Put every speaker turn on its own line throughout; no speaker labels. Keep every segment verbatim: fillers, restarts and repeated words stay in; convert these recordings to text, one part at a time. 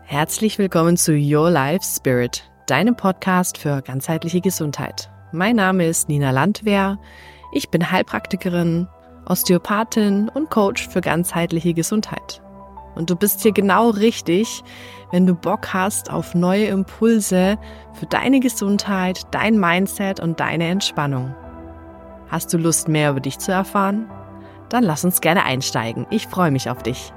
Herzlich willkommen zu Your Life Spirit, deinem Podcast für ganzheitliche Gesundheit. Mein Name ist Nina Landwehr, ich bin Heilpraktikerin, Osteopathin und Coach für ganzheitliche Gesundheit. Und du bist hier genau richtig, wenn du Bock hast auf neue Impulse für deine Gesundheit, dein Mindset und deine Entspannung. Hast du Lust, mehr über dich zu erfahren? Dann lass uns gerne einsteigen. Ich freue mich auf dich.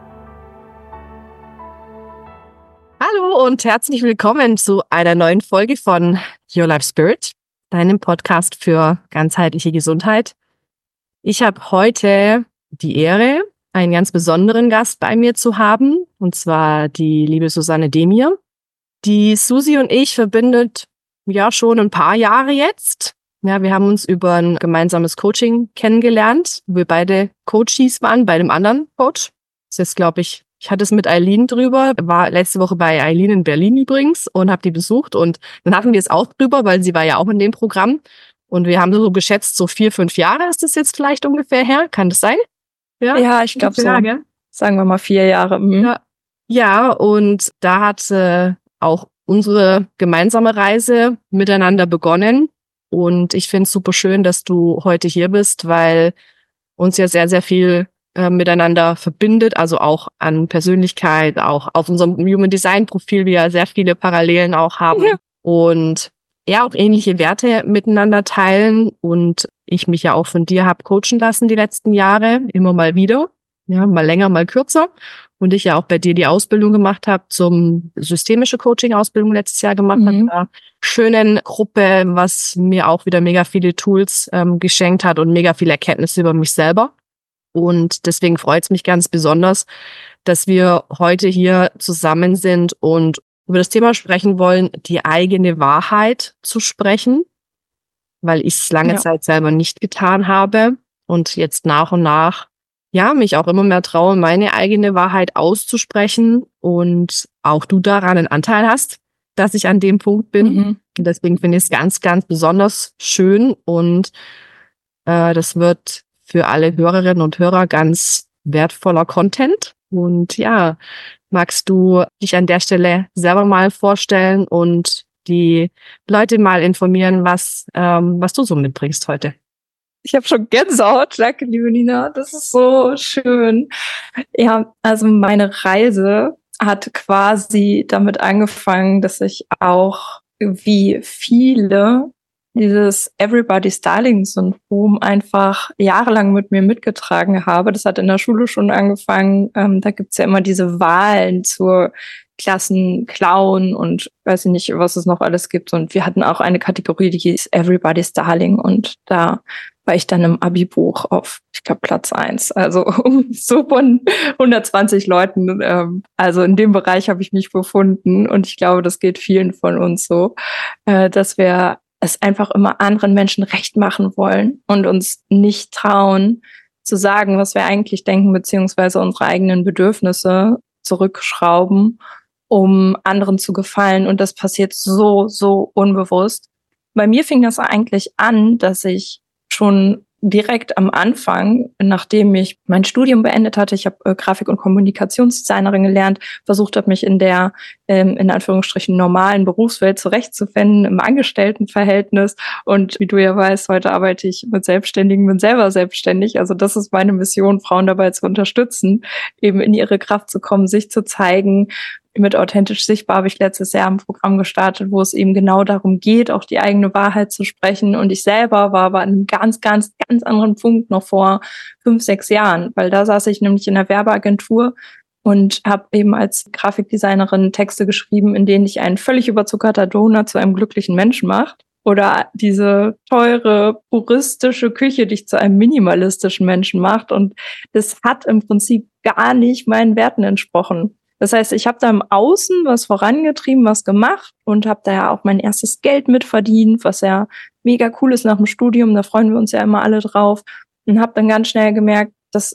Hallo und herzlich willkommen zu einer neuen Folge von Your Life Spirit, deinem Podcast für ganzheitliche Gesundheit. Ich habe heute die Ehre, einen ganz besonderen Gast bei mir zu haben, und zwar die liebe Susanne Demir. Die Susi und ich verbindet ja schon ein paar Jahre jetzt. Ja, wir haben uns über ein gemeinsames Coaching kennengelernt, wo wir beide Coaches waren bei dem anderen Coach. Das ist, glaube ich, ich hatte es mit Eileen drüber, war letzte Woche bei Eileen in Berlin übrigens und habe die besucht. Und dann hatten wir es auch drüber, weil sie war ja auch in dem Programm. Und wir haben so geschätzt, so vier, fünf Jahre ist das jetzt vielleicht ungefähr her. Kann das sein?
Ja, ja, ich glaube so.
Ja.
Sagen wir mal vier Jahre. Mhm.
Ja. ja, und da hat äh, auch unsere gemeinsame Reise miteinander begonnen. Und ich finde es super schön, dass du heute hier bist, weil uns ja sehr, sehr viel äh, miteinander verbindet, also auch an Persönlichkeit, auch auf unserem Human Design Profil wir ja sehr viele Parallelen auch haben ja. und ja auch ähnliche Werte miteinander teilen und ich mich ja auch von dir habe coachen lassen die letzten Jahre, immer mal wieder, ja, mal länger, mal kürzer und ich ja auch bei dir die Ausbildung gemacht habe zum systemische Coaching-Ausbildung letztes Jahr gemacht mhm. habe, in einer schönen Gruppe, was mir auch wieder mega viele Tools ähm, geschenkt hat und mega viele Erkenntnisse über mich selber. Und deswegen freut es mich ganz besonders, dass wir heute hier zusammen sind und über das Thema sprechen wollen, die eigene Wahrheit zu sprechen, weil ich es lange ja. Zeit selber nicht getan habe und jetzt nach und nach ja mich auch immer mehr traue, meine eigene Wahrheit auszusprechen und auch du daran einen Anteil hast, dass ich an dem Punkt bin. Mhm. Und deswegen finde ich es ganz, ganz besonders schön und äh, das wird für alle Hörerinnen und Hörer ganz wertvoller Content. Und ja, magst du dich an der Stelle selber mal vorstellen und die Leute mal informieren, was ähm, was du so mitbringst heute?
Ich habe schon Gänsehaut, danke, liebe Nina, das ist so schön. Ja, also meine Reise hat quasi damit angefangen, dass ich auch wie viele dieses Everybody's Darling-Syndrom einfach jahrelang mit mir mitgetragen habe. Das hat in der Schule schon angefangen. Ähm, da gibt's ja immer diese Wahlen zur Klassenclown und weiß ich nicht, was es noch alles gibt. Und wir hatten auch eine Kategorie, die hieß Everybody's Darling. Und da war ich dann im Abi-Buch auf, ich glaube, Platz eins. Also so von hundertzwanzig Leuten. Ähm, also in dem Bereich habe ich mich befunden. Und ich glaube, das geht vielen von uns so, äh, dass wir es einfach immer anderen Menschen recht machen wollen und uns nicht trauen, zu sagen, was wir eigentlich denken, beziehungsweise unsere eigenen Bedürfnisse zurückschrauben, um anderen zu gefallen. Und das passiert so, so unbewusst. Bei mir fing das eigentlich an, dass ich schon direkt am Anfang, nachdem ich mein Studium beendet hatte, ich habe äh, Grafik- und Kommunikationsdesignerin gelernt, versucht habe, mich in der, ähm, in Anführungsstrichen, normalen Berufswelt zurechtzufinden, im Angestelltenverhältnis. Und wie du ja weißt, heute arbeite ich mit Selbstständigen, bin selber selbstständig. Also das ist meine Mission, Frauen dabei zu unterstützen, eben in ihre Kraft zu kommen, sich zu zeigen. Mit Authentisch Sichtbar habe ich letztes Jahr ein Programm gestartet, wo es eben genau darum geht, auch die eigene Wahrheit zu sprechen. Und ich selber war aber an einem ganz, ganz, ganz anderen Punkt noch vor fünf, sechs Jahren, weil da saß ich nämlich in einer Werbeagentur und habe eben als Grafikdesignerin Texte geschrieben, in denen ich ein völlig überzuckerter Donut zu einem glücklichen Menschen macht. Oder diese teure, puristische Küche dich zu einem minimalistischen Menschen macht. Und das hat im Prinzip gar nicht meinen Werten entsprochen. Das heißt, ich habe da im Außen was vorangetrieben, was gemacht und habe da ja auch mein erstes Geld mitverdient, was ja mega cool ist nach dem Studium, da freuen wir uns ja immer alle drauf. Und habe dann ganz schnell gemerkt, das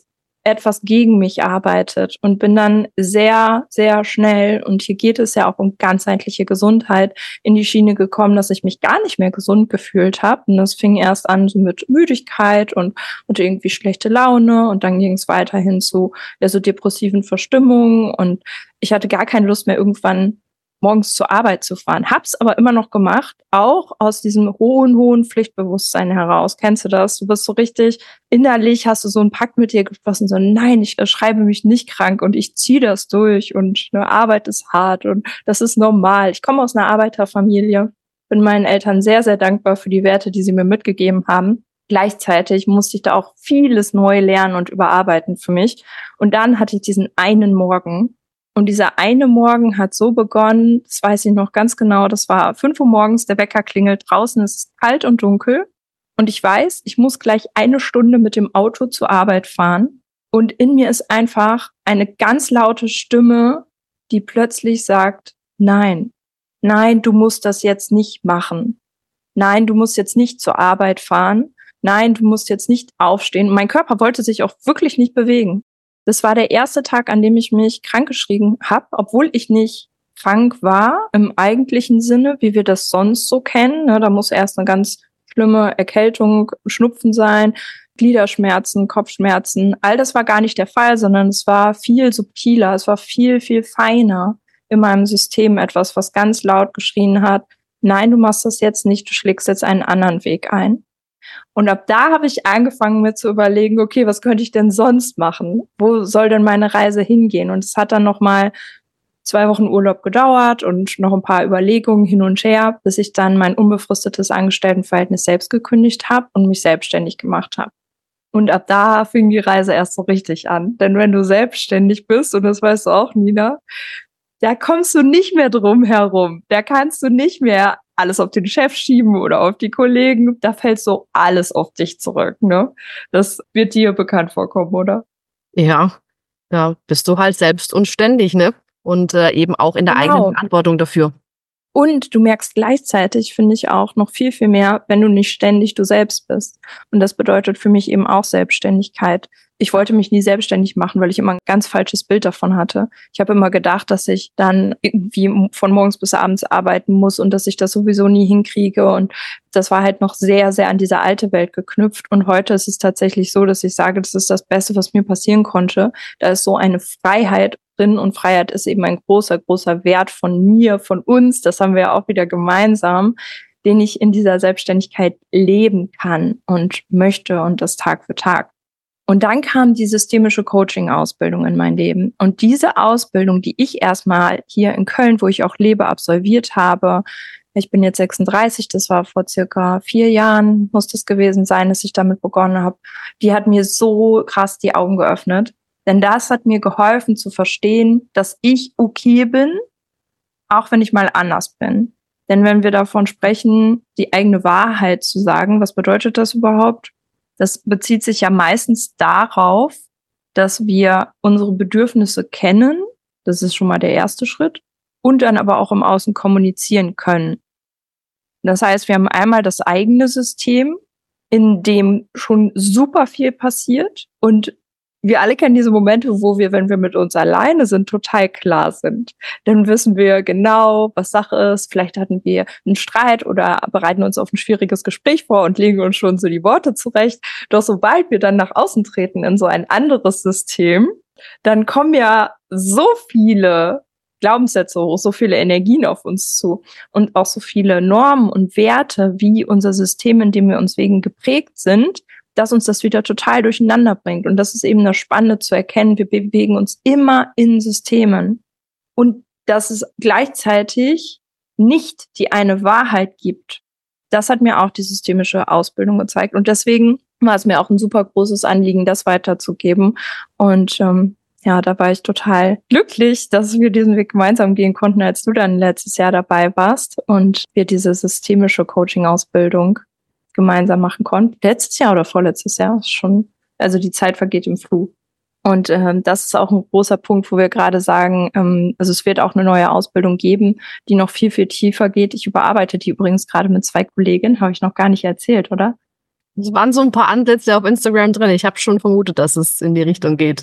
etwas gegen mich arbeitet und bin dann sehr, sehr schnell, und hier geht es ja auch um ganzheitliche Gesundheit, in die Schiene gekommen, dass ich mich gar nicht mehr gesund gefühlt habe. Und das fing erst an so mit Müdigkeit und, und irgendwie schlechte Laune, und dann ging es weiterhin zu ja, so depressiven Verstimmungen, und ich hatte gar keine Lust mehr, irgendwann morgens zur Arbeit zu fahren. Hab's aber immer noch gemacht, auch aus diesem hohen, hohen Pflichtbewusstsein heraus. Kennst du das? Du bist so richtig innerlich, hast du so einen Pakt mit dir geschlossen, so nein, ich schreibe mich nicht krank und ich ziehe das durch, und eine Arbeit ist hart und das ist normal. Ich komme aus einer Arbeiterfamilie, bin meinen Eltern sehr, sehr dankbar für die Werte, die sie mir mitgegeben haben. Gleichzeitig musste ich da auch vieles neu lernen und überarbeiten für mich. Und dann hatte ich diesen einen Morgen, und dieser eine Morgen hat so begonnen, das weiß ich noch ganz genau, das war fünf Uhr morgens, der Wecker klingelt, draußen ist es kalt und dunkel. Und ich weiß, ich muss gleich eine Stunde mit dem Auto zur Arbeit fahren. Und in mir ist einfach eine ganz laute Stimme, die plötzlich sagt, nein, nein, du musst das jetzt nicht machen. Nein, du musst jetzt nicht zur Arbeit fahren. Nein, du musst jetzt nicht aufstehen. Und mein Körper wollte sich auch wirklich nicht bewegen. Das war der erste Tag, an dem ich mich krankgeschrieben habe, obwohl ich nicht krank war im eigentlichen Sinne, wie wir das sonst so kennen. Da muss erst eine ganz schlimme Erkältung, Schnupfen sein, Gliederschmerzen, Kopfschmerzen. All das war gar nicht der Fall, sondern es war viel subtiler, es war viel, viel feiner in meinem System, etwas, was ganz laut geschrien hat, nein, du machst das jetzt nicht, du schlägst jetzt einen anderen Weg ein. Und ab da habe ich angefangen, mir zu überlegen, okay, was könnte ich denn sonst machen? Wo soll denn meine Reise hingehen? Und es hat dann noch mal zwei Wochen Urlaub gedauert und noch ein paar Überlegungen hin und her, bis ich dann mein unbefristetes Angestelltenverhältnis selbst gekündigt habe und mich selbstständig gemacht habe. Und ab da fing die Reise erst so richtig an. Denn wenn du selbstständig bist, und das weißt du auch, Nina, da kommst du nicht mehr drum herum. Da kannst du nicht mehr alles auf den Chef schieben oder auf die Kollegen. Da fällt so alles auf dich zurück, ne? Das wird dir bekannt vorkommen, oder?
Ja, da bist du halt selbst und ständig, ne? Und äh, eben auch in der
Genau.
eigenen Verantwortung dafür.
Und du merkst gleichzeitig, finde ich auch noch viel, viel mehr, wenn du nicht ständig du selbst bist. Und das bedeutet für mich eben auch Selbstständigkeit. Ich wollte mich nie selbstständig machen, weil ich immer ein ganz falsches Bild davon hatte. Ich habe immer gedacht, dass ich dann irgendwie von morgens bis abends arbeiten muss und dass ich das sowieso nie hinkriege. Und das war halt noch sehr, sehr an diese alte Welt geknüpft. Und heute ist es tatsächlich so, dass ich sage, das ist das Beste, was mir passieren konnte. Da ist so eine Freiheit drin, und Freiheit ist eben ein großer, großer Wert von mir, von uns. Das haben wir ja auch wieder gemeinsam, den ich in dieser Selbstständigkeit leben kann und möchte, und das Tag für Tag. Und dann kam die systemische Coaching-Ausbildung in mein Leben. Und diese Ausbildung, die ich erstmal hier in Köln, wo ich auch lebe, absolviert habe, ich bin jetzt sechsunddreißig, das war vor circa vier Jahren, muss das gewesen sein, dass ich damit begonnen habe, die hat mir so krass die Augen geöffnet. Denn das hat mir geholfen zu verstehen, dass ich okay bin, auch wenn ich mal anders bin. Denn wenn wir davon sprechen, die eigene Wahrheit zu sagen, was bedeutet das überhaupt? Das bezieht sich ja meistens darauf, dass wir unsere Bedürfnisse kennen. Das ist schon mal der erste Schritt. Und dann aber auch im Außen kommunizieren können. Das heißt, wir haben einmal das eigene System, in dem schon super viel passiert. Und wir alle kennen diese Momente, wo wir, wenn wir mit uns alleine sind, total klar sind. Dann wissen wir genau, was Sache ist. Vielleicht hatten wir einen Streit oder bereiten uns auf ein schwieriges Gespräch vor und legen uns schon so die Worte zurecht. Doch sobald wir dann nach außen treten in so ein anderes System, dann kommen ja so viele Glaubenssätze hoch, so viele Energien auf uns zu und auch so viele Normen und Werte, wie unser System, in dem wir uns wegen geprägt sind, dass uns das wieder total durcheinander bringt. Und das ist eben das Spannende zu erkennen. Wir bewegen uns immer in Systemen. Und dass es gleichzeitig nicht die eine Wahrheit gibt. Das hat mir auch die systemische Ausbildung gezeigt. Und deswegen war es mir auch ein super großes Anliegen, das weiterzugeben. Und ähm, ja, da war ich total glücklich, dass wir diesen Weg gemeinsam gehen konnten, als du dann letztes Jahr dabei warst und wir diese systemische Coaching-Ausbildung gemeinsam machen konnten. Letztes Jahr oder vorletztes Jahr ist schon, also die Zeit vergeht im Flug. Und ähm, das ist auch ein großer Punkt, wo wir gerade sagen, ähm, also es wird auch eine neue Ausbildung geben, die noch viel, viel tiefer geht. Ich überarbeite die übrigens gerade mit zwei Kolleginnen, habe ich noch gar nicht erzählt, oder?
Es waren so ein paar Ansätze auf Instagram drin. Ich habe schon vermutet, dass es in die Richtung geht.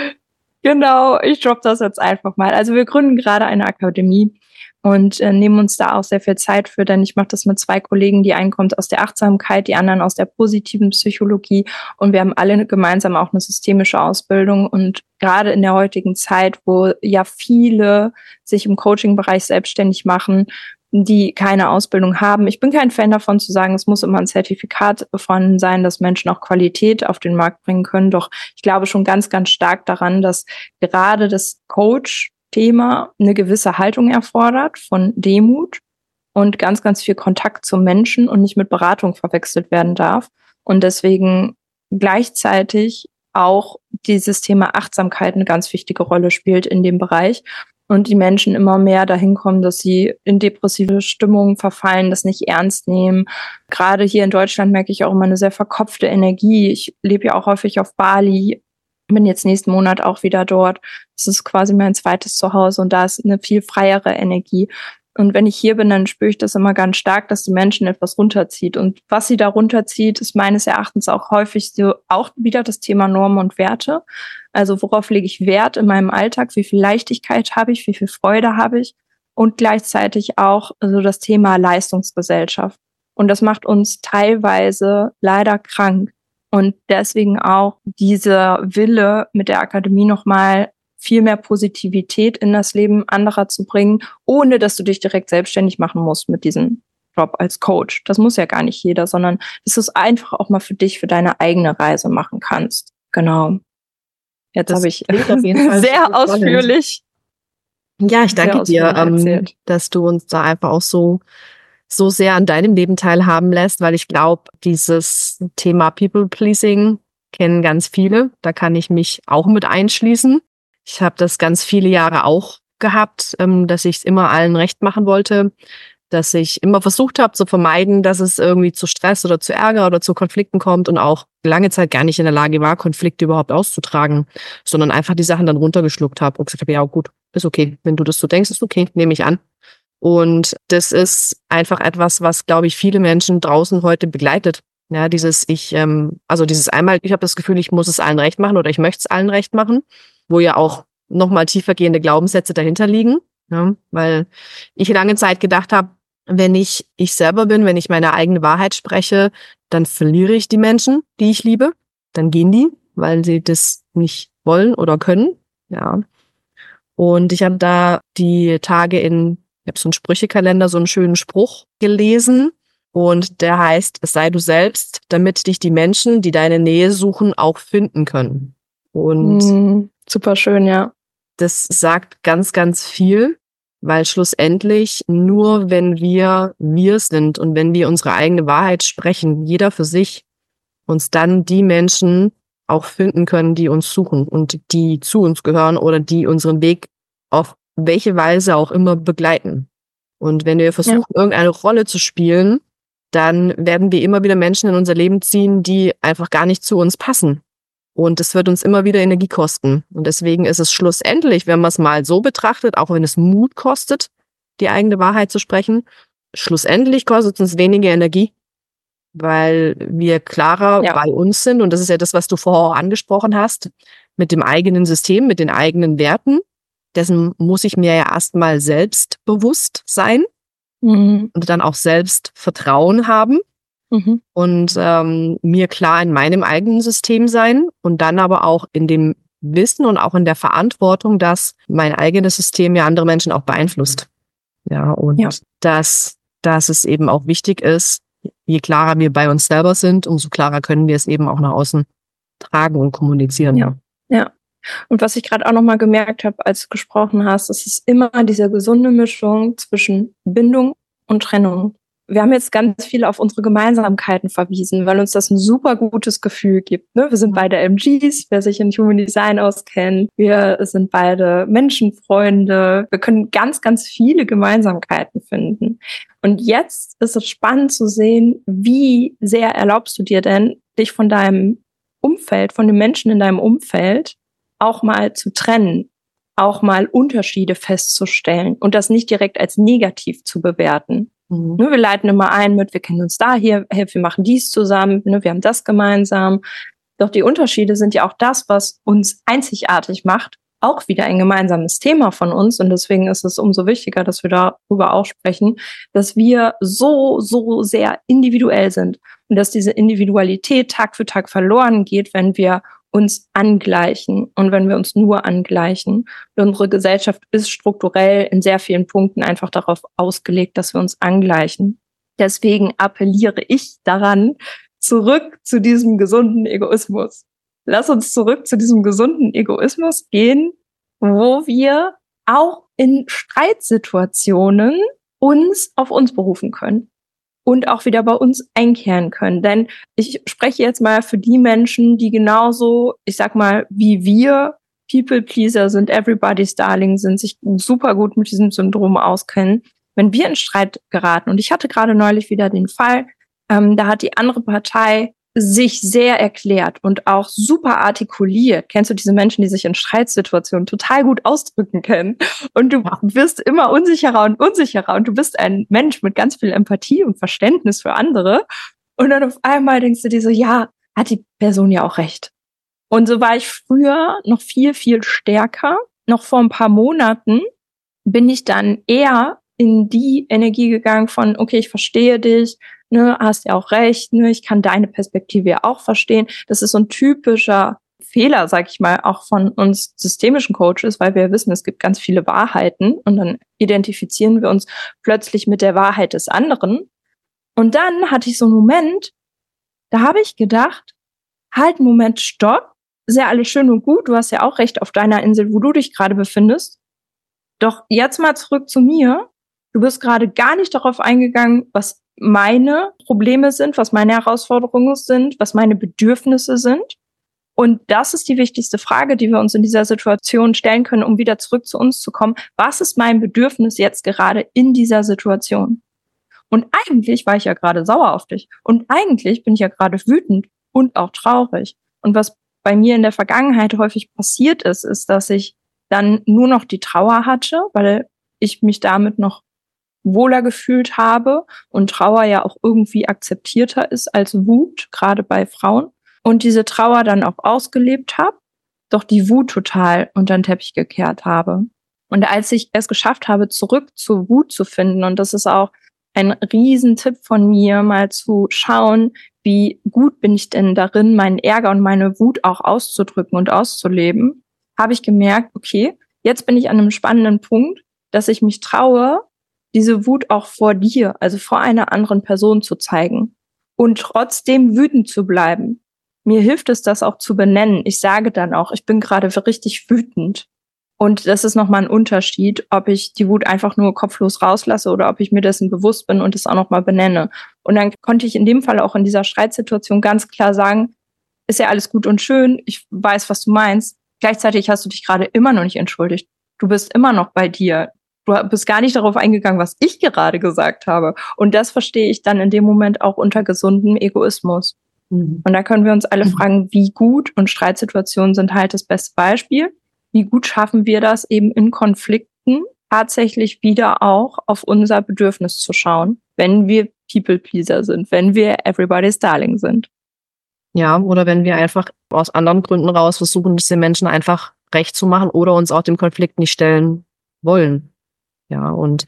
Genau, ich droppe das jetzt einfach mal. Also wir gründen gerade eine Akademie und äh, nehmen uns da auch sehr viel Zeit für, denn ich mache das mit zwei Kollegen. Die einen kommt aus der Achtsamkeit, die anderen aus der positiven Psychologie, und wir haben alle gemeinsam auch eine systemische Ausbildung. Und gerade in der heutigen Zeit, wo ja viele sich im Coaching-Bereich selbstständig machen, die keine Ausbildung haben. Ich bin kein Fan davon zu sagen, es muss immer ein Zertifikat vorhanden sein, dass Menschen auch Qualität auf den Markt bringen können. Doch ich glaube schon ganz, ganz stark daran, dass gerade das Coach-Thema eine gewisse Haltung erfordert von Demut und ganz, ganz viel Kontakt zum Menschen und nicht mit Beratung verwechselt werden darf. Und deswegen gleichzeitig auch dieses Thema Achtsamkeit eine ganz wichtige Rolle spielt in dem Bereich. Und die Menschen immer mehr dahin kommen, dass sie in depressive Stimmungen verfallen, das nicht ernst nehmen. Gerade hier in Deutschland merke ich auch immer eine sehr verkopfte Energie. Ich lebe ja auch häufig auf Bali, bin jetzt nächsten Monat auch wieder dort. Das ist quasi mein zweites Zuhause und da ist eine viel freiere Energie. Und wenn ich hier bin, dann spüre ich das immer ganz stark, dass die Menschen etwas runterzieht. Und was sie da runterzieht, ist meines Erachtens auch häufig so auch wieder das Thema Normen und Werte. Also worauf lege ich Wert in meinem Alltag? Wie viel Leichtigkeit habe ich? Wie viel Freude habe ich? Und gleichzeitig auch so das Thema Leistungsgesellschaft. Und das macht uns teilweise leider krank. Und deswegen auch dieser Wille mit der Akademie nochmal viel mehr Positivität in das Leben anderer zu bringen, ohne dass du dich direkt selbstständig machen musst mit diesem Job als Coach. Das muss ja gar nicht jeder, sondern dass du es einfach auch mal für dich, für deine eigene Reise machen kannst. Genau. Jetzt habe ich
auf jeden Fall
sehr ausführlich.
Ja, ich danke dir, ähm, dass du uns da einfach auch so so sehr an deinem Leben teilhaben lässt, weil ich glaube, dieses Thema People-Pleasing kennen ganz viele. Da kann ich mich auch mit einschließen. Ich habe das ganz viele Jahre auch gehabt, ähm, dass ich es immer allen recht machen wollte, dass ich immer versucht habe zu vermeiden, dass es irgendwie zu Stress oder zu Ärger oder zu Konflikten kommt und auch lange Zeit gar nicht in der Lage war, Konflikte überhaupt auszutragen, sondern einfach die Sachen dann runtergeschluckt habe und gesagt habe, ja gut, ist okay, wenn du das so denkst, ist okay, nehme ich an. Und das ist einfach etwas, was, glaube ich, viele Menschen draußen heute begleitet. Ja, dieses ich, ähm, also dieses einmal, ich habe das Gefühl, ich muss es allen recht machen oder ich möchte es allen recht machen, wo ja auch nochmal tiefergehende Glaubenssätze dahinter liegen. Ja, weil ich lange Zeit gedacht habe, wenn ich ich selber bin, wenn ich meine eigene Wahrheit spreche, dann verliere ich die Menschen, die ich liebe. Dann gehen die, weil sie das nicht wollen oder können. Ja. Und ich habe da die Tage in, ich habe so einen Sprüchekalender, so einen schönen Spruch gelesen. Und der heißt, es sei du selbst, damit dich die Menschen, die deine Nähe suchen, auch finden können. Und
mm, super schön, ja.
Das sagt ganz, ganz viel, weil schlussendlich nur wenn wir wir sind und wenn wir unsere eigene Wahrheit sprechen, jeder für sich, uns dann die Menschen auch finden können, die uns suchen und die zu uns gehören oder die unseren Weg auf welche Weise auch immer begleiten. Und wenn wir versuchen, ja. irgendeine Rolle zu spielen, dann werden wir immer wieder Menschen in unser Leben ziehen, die einfach gar nicht zu uns passen. Und es wird uns immer wieder Energie kosten. Und deswegen ist es schlussendlich, wenn man es mal so betrachtet, auch wenn es Mut kostet, die eigene Wahrheit zu sprechen, schlussendlich kostet es uns weniger Energie, weil wir klarer ja. bei uns sind. Und das ist ja das, was du vorher auch angesprochen hast, mit dem eigenen System, mit den eigenen Werten. Dessen muss ich mir ja erstmal selbst bewusst sein mhm. und dann auch selbst Vertrauen haben. Mhm. Und ähm, mir klar in meinem eigenen System sein und dann aber auch in dem Wissen und auch in der Verantwortung, dass mein eigenes System ja andere Menschen auch beeinflusst. Ja, und ja. dass, dass es eben auch wichtig ist, je klarer wir bei uns selber sind, umso klarer können wir es eben auch nach außen tragen und kommunizieren.
Ja, ja. Und was ich gerade auch nochmal gemerkt habe, als du gesprochen hast, es ist immer diese gesunde Mischung zwischen Bindung und Trennung. Wir haben jetzt ganz viel auf unsere Gemeinsamkeiten verwiesen, weil uns das ein super gutes Gefühl gibt. Ne? Wir sind beide M Gs, wer sich in Human Design auskennt. Wir sind beide Menschenfreunde. Wir können ganz, ganz viele Gemeinsamkeiten finden. Und jetzt ist es spannend zu sehen, wie sehr erlaubst du dir denn, dich von deinem Umfeld, von den Menschen in deinem Umfeld auch mal zu trennen, auch mal Unterschiede festzustellen und das nicht direkt als negativ zu bewerten. Mhm. Wir leiten immer ein mit, wir kennen uns da hier, hey, wir machen dies zusammen, wir haben das gemeinsam. Doch die Unterschiede sind ja auch das, was uns einzigartig macht, auch wieder ein gemeinsames Thema von uns. Und deswegen ist es umso wichtiger, dass wir darüber auch sprechen, dass wir so, so sehr individuell sind und dass diese Individualität Tag für Tag verloren geht, wenn wir uns angleichen und wenn wir uns nur angleichen. Und unsere Gesellschaft ist strukturell in sehr vielen Punkten einfach darauf ausgelegt, dass wir uns angleichen. Deswegen appelliere ich daran, zurück zu diesem gesunden Egoismus. Lass uns zurück zu diesem gesunden Egoismus gehen, wo wir auch in Streitsituationen uns auf uns berufen können und auch wieder bei uns einkehren können. Denn ich spreche jetzt mal für die Menschen, die genauso, ich sag mal, wie wir People-Pleaser sind, everybody's darling sind, sich super gut mit diesem Syndrom auskennen. Wenn wir in Streit geraten, und ich hatte gerade neulich wieder den Fall, ähm, da hat die andere Partei sich sehr erklärt und auch super artikuliert. Kennst du diese Menschen, die sich in Streitsituationen total gut ausdrücken können? Und du wirst immer unsicherer und unsicherer und du bist ein Mensch mit ganz viel Empathie und Verständnis für andere. Und dann auf einmal denkst du dir so, ja, hat die Person ja auch recht. Und so war ich früher noch viel, viel stärker. Noch vor ein paar Monaten bin ich dann eher in die Energie gegangen von, okay, ich verstehe dich, ne, hast ja auch recht, ne, ich kann deine Perspektive ja auch verstehen. Das ist so ein typischer Fehler, sag ich mal, auch von uns systemischen Coaches, weil wir wissen, es gibt ganz viele Wahrheiten und dann identifizieren wir uns plötzlich mit der Wahrheit des anderen. Und dann hatte ich so einen Moment, da habe ich gedacht, halt, Moment, stopp, ist ja alles schön und gut, du hast ja auch recht auf deiner Insel, wo du dich gerade befindest. Doch jetzt mal zurück zu mir. Du bist gerade gar nicht darauf eingegangen, was meine Probleme sind, was meine Herausforderungen sind, was meine Bedürfnisse sind. Und das ist die wichtigste Frage, die wir uns in dieser Situation stellen können, um wieder zurück zu uns zu kommen. Was ist mein Bedürfnis jetzt gerade in dieser Situation? Und eigentlich war ich ja gerade sauer auf dich. Und eigentlich bin ich ja gerade wütend und auch traurig. Und was bei mir in der Vergangenheit häufig passiert ist, ist, dass ich dann nur noch die Trauer hatte, weil ich mich damit noch wohler gefühlt habe und Trauer ja auch irgendwie akzeptierter ist als Wut, gerade bei Frauen. Und diese Trauer dann auch ausgelebt habe, doch die Wut total unter den Teppich gekehrt habe. Und als ich es geschafft habe, zurück zur Wut zu finden, und das ist auch ein Riesentipp von mir, mal zu schauen, wie gut bin ich denn darin, meinen Ärger und meine Wut auch auszudrücken und auszuleben, habe ich gemerkt, okay, jetzt bin ich an einem spannenden Punkt, dass ich mich traue, diese Wut auch vor dir, also vor einer anderen Person zu zeigen und trotzdem wütend zu bleiben. Mir hilft es, das auch zu benennen. Ich sage dann auch, ich bin gerade richtig wütend. Und das ist nochmal ein Unterschied, ob ich die Wut einfach nur kopflos rauslasse oder ob ich mir dessen bewusst bin und es auch nochmal benenne. Und dann konnte ich in dem Fall auch in dieser Streitsituation ganz klar sagen, ist ja alles gut und schön, ich weiß, was du meinst. Gleichzeitig hast du dich gerade immer noch nicht entschuldigt. Du bist immer noch bei dir. Du bist gar nicht darauf eingegangen, was ich gerade gesagt habe. Und das verstehe ich dann in dem Moment auch unter gesundem Egoismus. Mhm. Und da können wir uns alle mhm. fragen, wie gut, und Streitsituationen sind halt das beste Beispiel, wie gut schaffen wir das eben in Konflikten tatsächlich wieder auch auf unser Bedürfnis zu schauen, wenn wir People-Pleaser sind, wenn wir everybody's darling sind.
Ja, oder wenn wir einfach aus anderen Gründen raus versuchen, es den Menschen einfach recht zu machen oder uns auch dem Konflikt nicht stellen wollen. Ja, und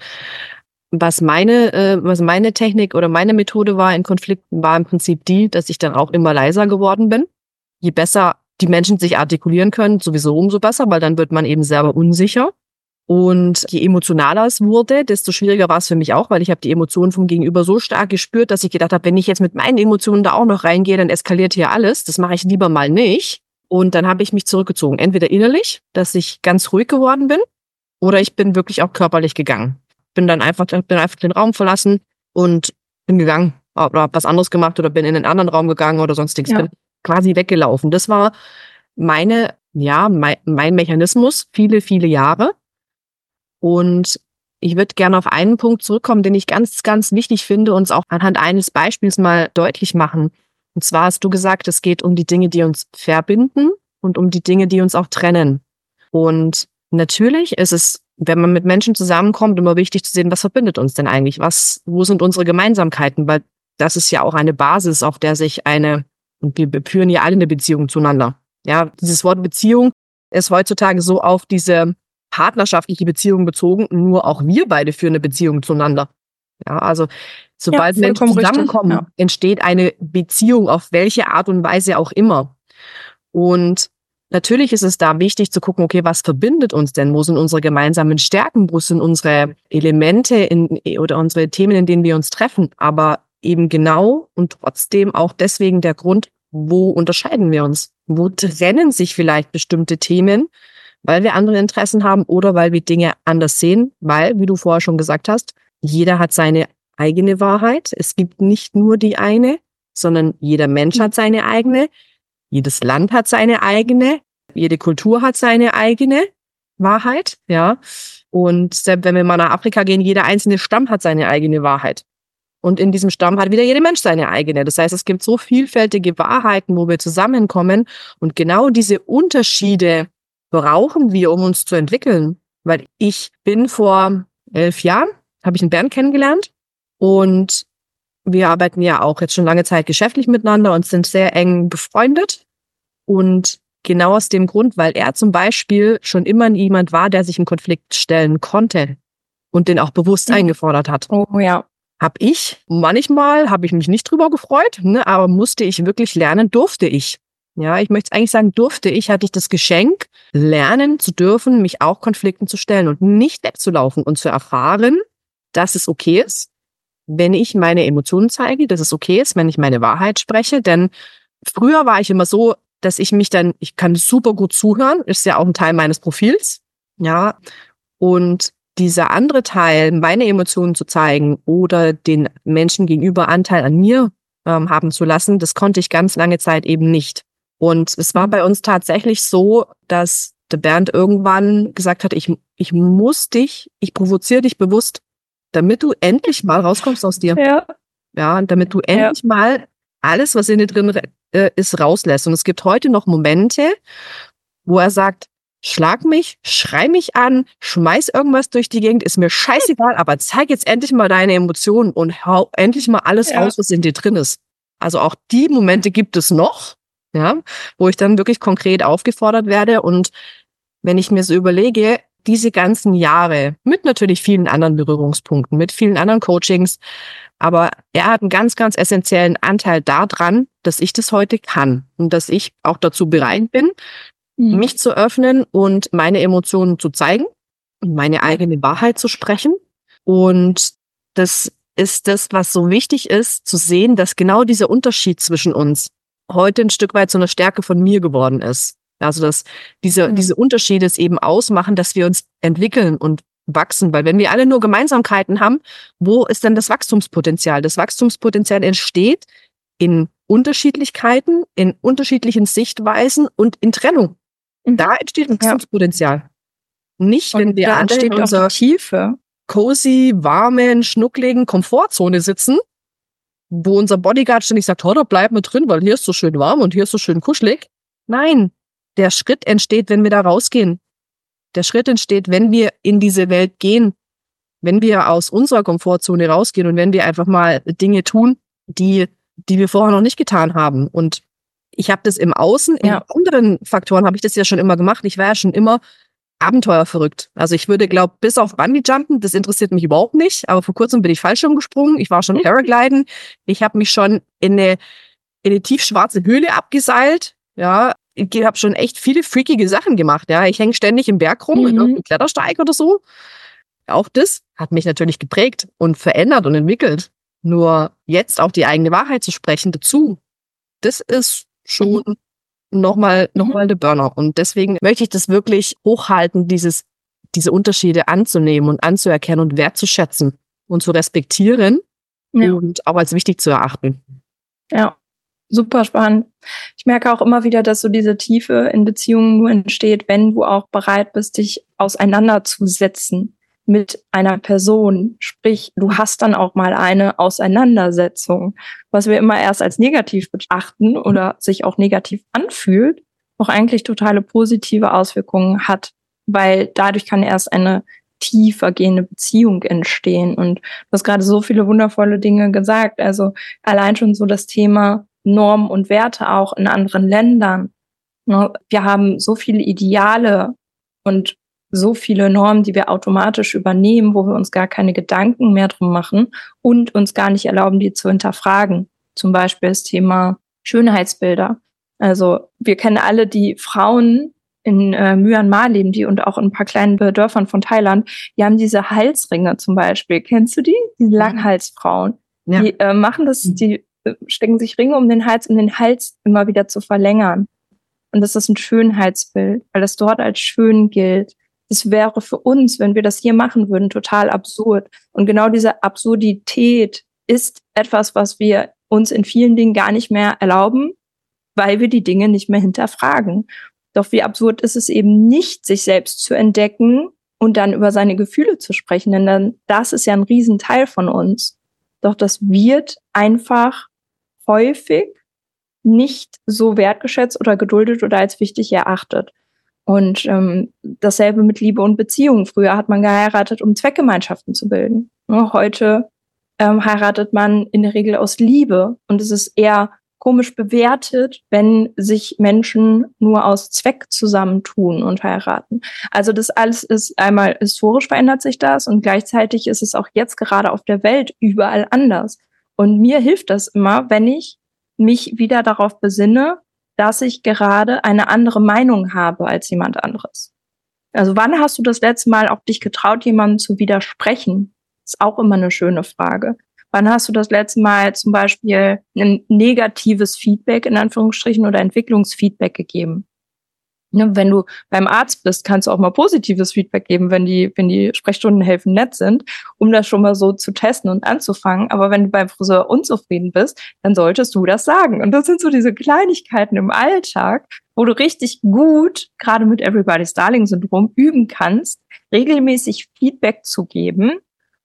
was meine, äh, was meine Technik oder meine Methode war in Konflikten, war im Prinzip die, dass ich dann auch immer leiser geworden bin. Je besser die Menschen sich artikulieren können, sowieso umso besser, weil dann wird man eben selber unsicher. Und je emotionaler es wurde, desto schwieriger war es für mich auch, weil ich habe die Emotionen vom Gegenüber so stark gespürt, dass ich gedacht habe, wenn ich jetzt mit meinen Emotionen da auch noch reingehe, dann eskaliert hier alles. Das mache ich lieber mal nicht. Und dann habe ich mich zurückgezogen. Entweder innerlich, dass ich ganz ruhig geworden bin, oder ich bin wirklich auch körperlich gegangen. Bin dann einfach, bin einfach den Raum verlassen und bin gegangen. Oder habe was anderes gemacht oder bin in einen anderen Raum gegangen oder sonstiges. Ja. Bin quasi weggelaufen. Das war meine, ja, mein, mein Mechanismus viele, viele Jahre. Und ich würde gerne auf einen Punkt zurückkommen, den ich ganz, ganz wichtig finde und es auch anhand eines Beispiels mal deutlich machen. Und zwar hast du gesagt, es geht um die Dinge, die uns verbinden und um die Dinge, die uns auch trennen. Und natürlich ist es wenn man mit Menschen zusammenkommt, immer wichtig zu sehen, was verbindet uns denn eigentlich? Was, wo sind unsere Gemeinsamkeiten? Weil das ist ja auch eine Basis, auf der sich eine, und wir führen ja alle eine Beziehung zueinander. Ja, dieses Wort Beziehung ist heutzutage so auf diese partnerschaftliche Beziehung bezogen. Nur auch wir beide führen eine Beziehung zueinander. Ja, also sobald
Ja,
Menschen
vollkommen richtig,
zusammenkommen,
ja.
entsteht eine Beziehung, auf welche Art und Weise auch immer. Und natürlich ist es da wichtig zu gucken, okay, was verbindet uns denn? Wo sind unsere gemeinsamen Stärken? Wo sind unsere Elemente in, oder unsere Themen, in denen wir uns treffen? Aber eben genau und trotzdem auch deswegen der Grund, wo unterscheiden wir uns? Wo trennen sich vielleicht bestimmte Themen, weil wir andere Interessen haben oder weil wir Dinge anders sehen? Weil, wie du vorher schon gesagt hast, jeder hat seine eigene Wahrheit. Es gibt nicht nur die eine, sondern jeder Mensch hat seine eigene. Jedes Land hat seine eigene. Jede Kultur hat seine eigene Wahrheit, ja. Und selbst wenn wir mal nach Afrika gehen, jeder einzelne Stamm hat seine eigene Wahrheit. Und in diesem Stamm hat wieder jeder Mensch seine eigene. Das heißt, es gibt so vielfältige Wahrheiten, wo wir zusammenkommen. Und genau diese Unterschiede brauchen wir, um uns zu entwickeln. Weil ich bin vor elf Jahren, habe ich einen Bernd kennengelernt. Und wir arbeiten ja auch jetzt schon lange Zeit geschäftlich miteinander und sind sehr eng befreundet. Und genau aus dem Grund, weil er zum Beispiel schon immer jemand war, der sich im Konflikt stellen konnte und den auch bewusst
Mhm.
eingefordert hat.
Oh ja.
Hab ich, manchmal habe ich mich nicht drüber gefreut, ne, aber musste ich wirklich lernen, durfte ich. Ja, ich möchte eigentlich sagen, durfte ich, hatte ich das Geschenk, lernen zu dürfen, mich auch Konflikten zu stellen und nicht wegzulaufen und zu erfahren, dass es okay ist, wenn ich meine Emotionen zeige, dass es okay ist, wenn ich meine Wahrheit spreche. Denn früher war ich immer so, dass ich mich dann, ich kann super gut zuhören, ist ja auch ein Teil meines Profils, ja, und dieser andere Teil, meine Emotionen zu zeigen oder den Menschen gegenüber Anteil an mir ähm, haben zu lassen, das konnte ich ganz lange Zeit eben nicht. Und es war bei uns tatsächlich so, dass der Bernd irgendwann gesagt hat, ich, ich muss dich, ich provoziere dich bewusst, damit du endlich mal rauskommst aus dir.
Ja.
Ja, und damit du endlich ja. mal alles, was in dir drin äh, ist, rauslässt. Und es gibt heute noch Momente, wo er sagt, schlag mich, schrei mich an, schmeiß irgendwas durch die Gegend, ist mir scheißegal, aber zeig jetzt endlich mal deine Emotionen und hau endlich mal alles ja. raus, was in dir drin ist. Also auch die Momente gibt es noch, ja, wo ich dann wirklich konkret aufgefordert werde. Und wenn ich mir so überlege, diese ganzen Jahre mit natürlich vielen anderen Berührungspunkten, mit vielen anderen Coachings, aber er hat einen ganz, ganz essentiellen Anteil daran, dass ich das heute kann und dass ich auch dazu bereit bin, mhm. mich zu öffnen und meine Emotionen zu zeigen und meine eigene Wahrheit zu sprechen. Und das ist das, was so wichtig ist, zu sehen, dass genau dieser Unterschied zwischen uns heute ein Stück weit so eine Stärke von mir geworden ist. Also, dass diese, mhm. diese Unterschiede es eben ausmachen, dass wir uns entwickeln und wachsen. Weil wenn wir alle nur Gemeinsamkeiten haben, wo ist denn das Wachstumspotenzial? Das Wachstumspotenzial entsteht in Unterschiedlichkeiten, in unterschiedlichen Sichtweisen und in Trennung. Mhm. Da entsteht Wachstumspotenzial. Ja. Nicht, wenn
und
wir
da
alle
entsteht
in unserer
auch die Tiefe.
cozy, warmen, schnuckligen Komfortzone sitzen, wo unser Bodyguard ständig sagt, oh, da bleiben wir drin, weil hier ist so schön warm und hier ist so schön kuschelig. Nein, der Schritt entsteht, wenn wir da rausgehen. Der Schritt entsteht, wenn wir in diese Welt gehen, wenn wir aus unserer Komfortzone rausgehen und wenn wir einfach mal Dinge tun, die, die wir vorher noch nicht getan haben. Und ich habe das im Außen, ja. in anderen Faktoren habe ich das ja schon immer gemacht. Ich war ja schon immer abenteuerverrückt. Also ich würde, glaube bis auf Bungee-Jumpen, das interessiert mich überhaupt nicht, aber vor kurzem bin ich Fallschirm gesprungen, ich war schon Paragliden, ich habe mich schon in eine, in eine tiefschwarze Höhle abgeseilt, ja, ich habe schon echt viele freakige Sachen gemacht, ja, ich hänge ständig im Berg rum, mhm. in irgendeinem Klettersteig oder so. Auch das hat mich natürlich geprägt und verändert und entwickelt. Nur jetzt auch die eigene Wahrheit zu sprechen dazu, das ist schon mhm. nochmal noch mal eine Burner. Und deswegen möchte ich das wirklich hochhalten, dieses, diese Unterschiede anzunehmen und anzuerkennen und wertzuschätzen und zu respektieren ja. und auch als wichtig zu erachten.
Ja, super spannend. Ich merke auch immer wieder, dass so diese Tiefe in Beziehungen nur entsteht, wenn du auch bereit bist, dich auseinanderzusetzen mit einer Person. Sprich, du hast dann auch mal eine Auseinandersetzung, was wir immer erst als negativ betrachten oder sich auch negativ anfühlt, auch eigentlich totale positive Auswirkungen hat, weil dadurch kann erst eine tiefer gehende Beziehung entstehen. Und du hast gerade so viele wundervolle Dinge gesagt. Also allein schon so das Thema Normen und Werte auch in anderen Ländern. Wir haben so viele Ideale und so viele Normen, die wir automatisch übernehmen, wo wir uns gar keine Gedanken mehr drum machen und uns gar nicht erlauben, die zu hinterfragen. Zum Beispiel das Thema Schönheitsbilder. Also wir kennen alle die Frauen in äh, Myanmar leben die und auch in ein paar kleinen Dörfern von Thailand. Die haben diese Halsringe zum Beispiel. Kennst du die? Diese Langhalsfrauen. Ja. Die äh, machen das, die äh, stecken sich Ringe um den Hals, um den Hals immer wieder zu verlängern. Und das ist ein Schönheitsbild, weil das dort als schön gilt. Das wäre für uns, wenn wir das hier machen würden, total absurd. Und genau diese Absurdität ist etwas, was wir uns in vielen Dingen gar nicht mehr erlauben, weil wir die Dinge nicht mehr hinterfragen. Doch wie absurd ist es eben nicht, sich selbst zu entdecken und dann über seine Gefühle zu sprechen, denn dann, das ist ja ein Riesenteil von uns. Doch das wird einfach häufig nicht so wertgeschätzt oder geduldet oder als wichtig erachtet. Und ähm, dasselbe mit Liebe und Beziehungen. Früher hat man geheiratet, um Zweckgemeinschaften zu bilden. Ja, heute ähm, heiratet man in der Regel aus Liebe. Und es ist eher komisch bewertet, wenn sich Menschen nur aus Zweck zusammentun und heiraten. Also das alles ist einmal historisch verändert sich das und gleichzeitig ist es auch jetzt gerade auf der Welt überall anders. Und mir hilft das immer, wenn ich mich wieder darauf besinne, dass ich gerade eine andere Meinung habe als jemand anderes. Also wann hast du das letzte Mal auch dich getraut, jemandem zu widersprechen? Ist auch immer eine schöne Frage. Wann hast du das letzte Mal zum Beispiel ein negatives Feedback in Anführungsstrichen oder Entwicklungsfeedback gegeben? Ne, wenn du beim Arzt bist, kannst du auch mal positives Feedback geben, wenn die, wenn die Sprechstundenhilfen nett sind, um das schon mal so zu testen und anzufangen. Aber wenn du beim Friseur unzufrieden bist, dann solltest du das sagen. Und das sind so diese Kleinigkeiten im Alltag, wo du richtig gut, gerade mit Everybody's Darling-Syndrom, üben kannst, regelmäßig Feedback zu geben,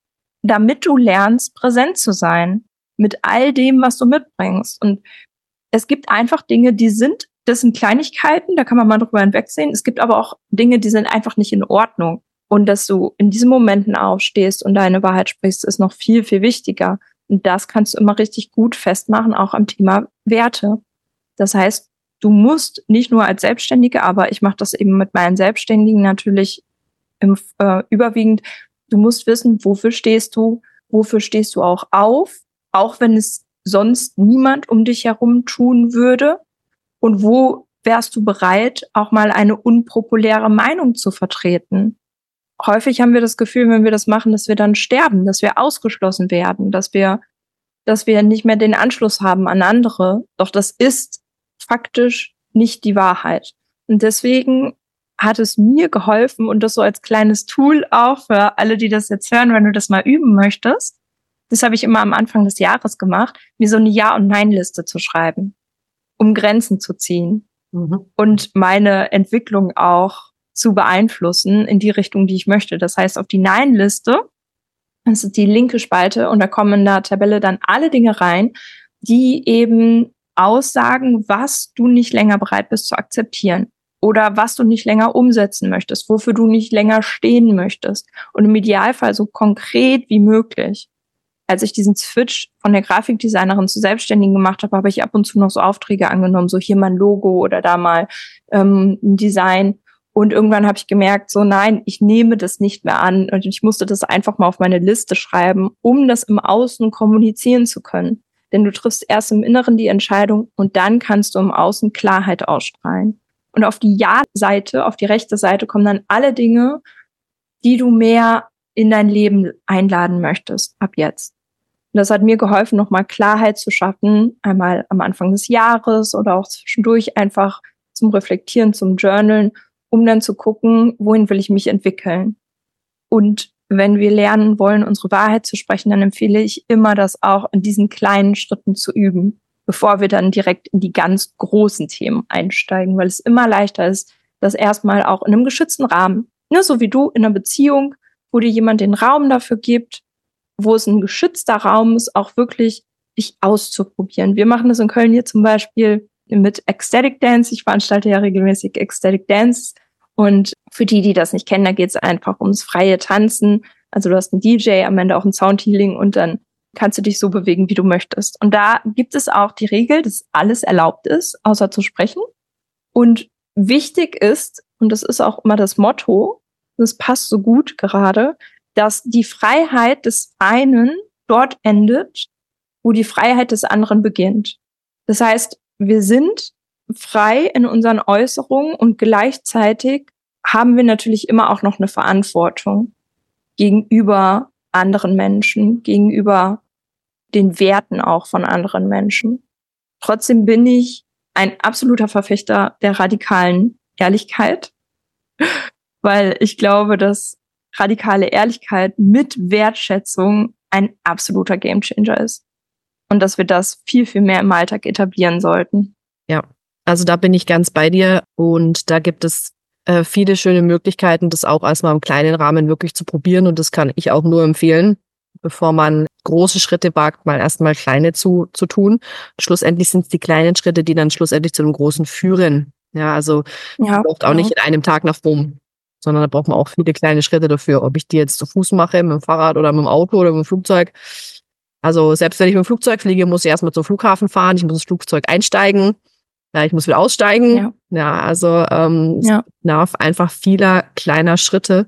damit du lernst, präsent zu sein mit all dem, was du mitbringst. Und es gibt einfach Dinge, die sind, das sind Kleinigkeiten, da kann man mal drüber hinwegsehen. Es gibt aber auch Dinge, die sind einfach nicht in Ordnung. Und dass du in diesen Momenten aufstehst und deine Wahrheit sprichst, ist noch viel, viel wichtiger. Und das kannst du immer richtig gut festmachen, auch am Thema Werte. Das heißt, du musst nicht nur als Selbstständige, aber ich mache das eben mit meinen Selbstständigen natürlich im, äh, überwiegend. Du musst wissen, wofür stehst du, wofür stehst du auch auf, auch wenn es sonst niemand um dich herum tun würde. Und wo wärst du bereit, auch mal eine unpopuläre Meinung zu vertreten? Häufig haben wir das Gefühl, wenn wir das machen, dass wir dann sterben, dass wir ausgeschlossen werden, dass wir, dass wir nicht mehr den Anschluss haben an andere. Doch das ist faktisch nicht die Wahrheit. Und deswegen hat es mir geholfen und das so als kleines Tool auch für alle, die das jetzt hören, wenn du das mal üben möchtest. Das habe ich immer am Anfang des Jahres gemacht, mir so eine Ja- und Nein-Liste zu schreiben, um Grenzen zu ziehen mhm. und meine Entwicklung auch zu beeinflussen in die Richtung, die ich möchte. Das heißt, auf die Nein-Liste, das ist die linke Spalte und da kommen in der Tabelle dann alle Dinge rein, die eben aussagen, was du nicht länger bereit bist zu akzeptieren oder was du nicht länger umsetzen möchtest, wofür du nicht länger stehen möchtest und im Idealfall so konkret wie möglich. Als ich diesen Switch von der Grafikdesignerin zu Selbstständigen gemacht habe, habe ich ab und zu noch so Aufträge angenommen, so hier mal ein Logo oder da mal ähm, ein Design. Und irgendwann habe ich gemerkt, so nein, ich nehme das nicht mehr an. Und ich musste das einfach mal auf meine Liste schreiben, um das im Außen kommunizieren zu können. Denn du triffst erst im Inneren die Entscheidung und dann kannst du im Außen Klarheit ausstrahlen. Und auf die Ja-Seite, auf die rechte Seite kommen dann alle Dinge, die du mehr in dein Leben einladen möchtest, ab jetzt. Und das hat mir geholfen, nochmal Klarheit zu schaffen, einmal am Anfang des Jahres oder auch zwischendurch einfach zum Reflektieren, zum Journalen, um dann zu gucken, wohin will ich mich entwickeln. Und wenn wir lernen wollen, unsere Wahrheit zu sprechen, dann empfehle ich immer, das auch in diesen kleinen Schritten zu üben, bevor wir dann direkt in die ganz großen Themen einsteigen, weil es immer leichter ist, das erstmal auch in einem geschützten Rahmen, ne, so wie du in einer Beziehung, wo dir jemand den Raum dafür gibt, wo es ein geschützter Raum ist, auch wirklich dich auszuprobieren. Wir machen das in Köln hier zum Beispiel mit Ecstatic Dance. Ich veranstalte ja regelmäßig Ecstatic Dance Und für die, die das nicht kennen, da geht es einfach ums freie Tanzen. Also du hast einen D J, am Ende auch ein Soundhealing und dann kannst du dich so bewegen, wie du möchtest. Und da gibt es auch die Regel, dass alles erlaubt ist, außer zu sprechen. Und wichtig ist, und das ist auch immer das Motto, das passt so gut gerade, dass die Freiheit des einen dort endet, wo die Freiheit des anderen beginnt. Das heißt, wir sind frei in unseren Äußerungen und gleichzeitig haben wir natürlich immer auch noch eine Verantwortung gegenüber anderen Menschen, gegenüber den Werten auch von anderen Menschen. Trotzdem bin ich ein absoluter Verfechter der radikalen Ehrlichkeit, weil ich glaube, dass radikale Ehrlichkeit mit Wertschätzung ein absoluter Gamechanger ist und dass wir das viel, viel mehr im Alltag etablieren sollten.
Ja, also da bin ich ganz bei dir und da gibt es äh, viele schöne Möglichkeiten, das auch erstmal im kleinen Rahmen wirklich zu probieren und das kann ich auch nur empfehlen, bevor man große Schritte wagt, mal erstmal kleine zu, zu tun. Schlussendlich sind es die kleinen Schritte, die dann schlussendlich zu einem großen führen. Ja, also
Ja,
braucht auch
ja.
nicht in einem Tag nach Rom, sondern da braucht man auch viele kleine Schritte dafür, ob ich die jetzt zu Fuß mache, mit dem Fahrrad oder mit dem Auto oder mit dem Flugzeug. Also selbst wenn ich mit dem Flugzeug fliege, muss ich erstmal zum Flughafen fahren, ich muss ins Flugzeug einsteigen, ja, ich muss wieder aussteigen.
Ja,
ja also ähm,
ja.
es bedarf einfach vieler kleiner Schritte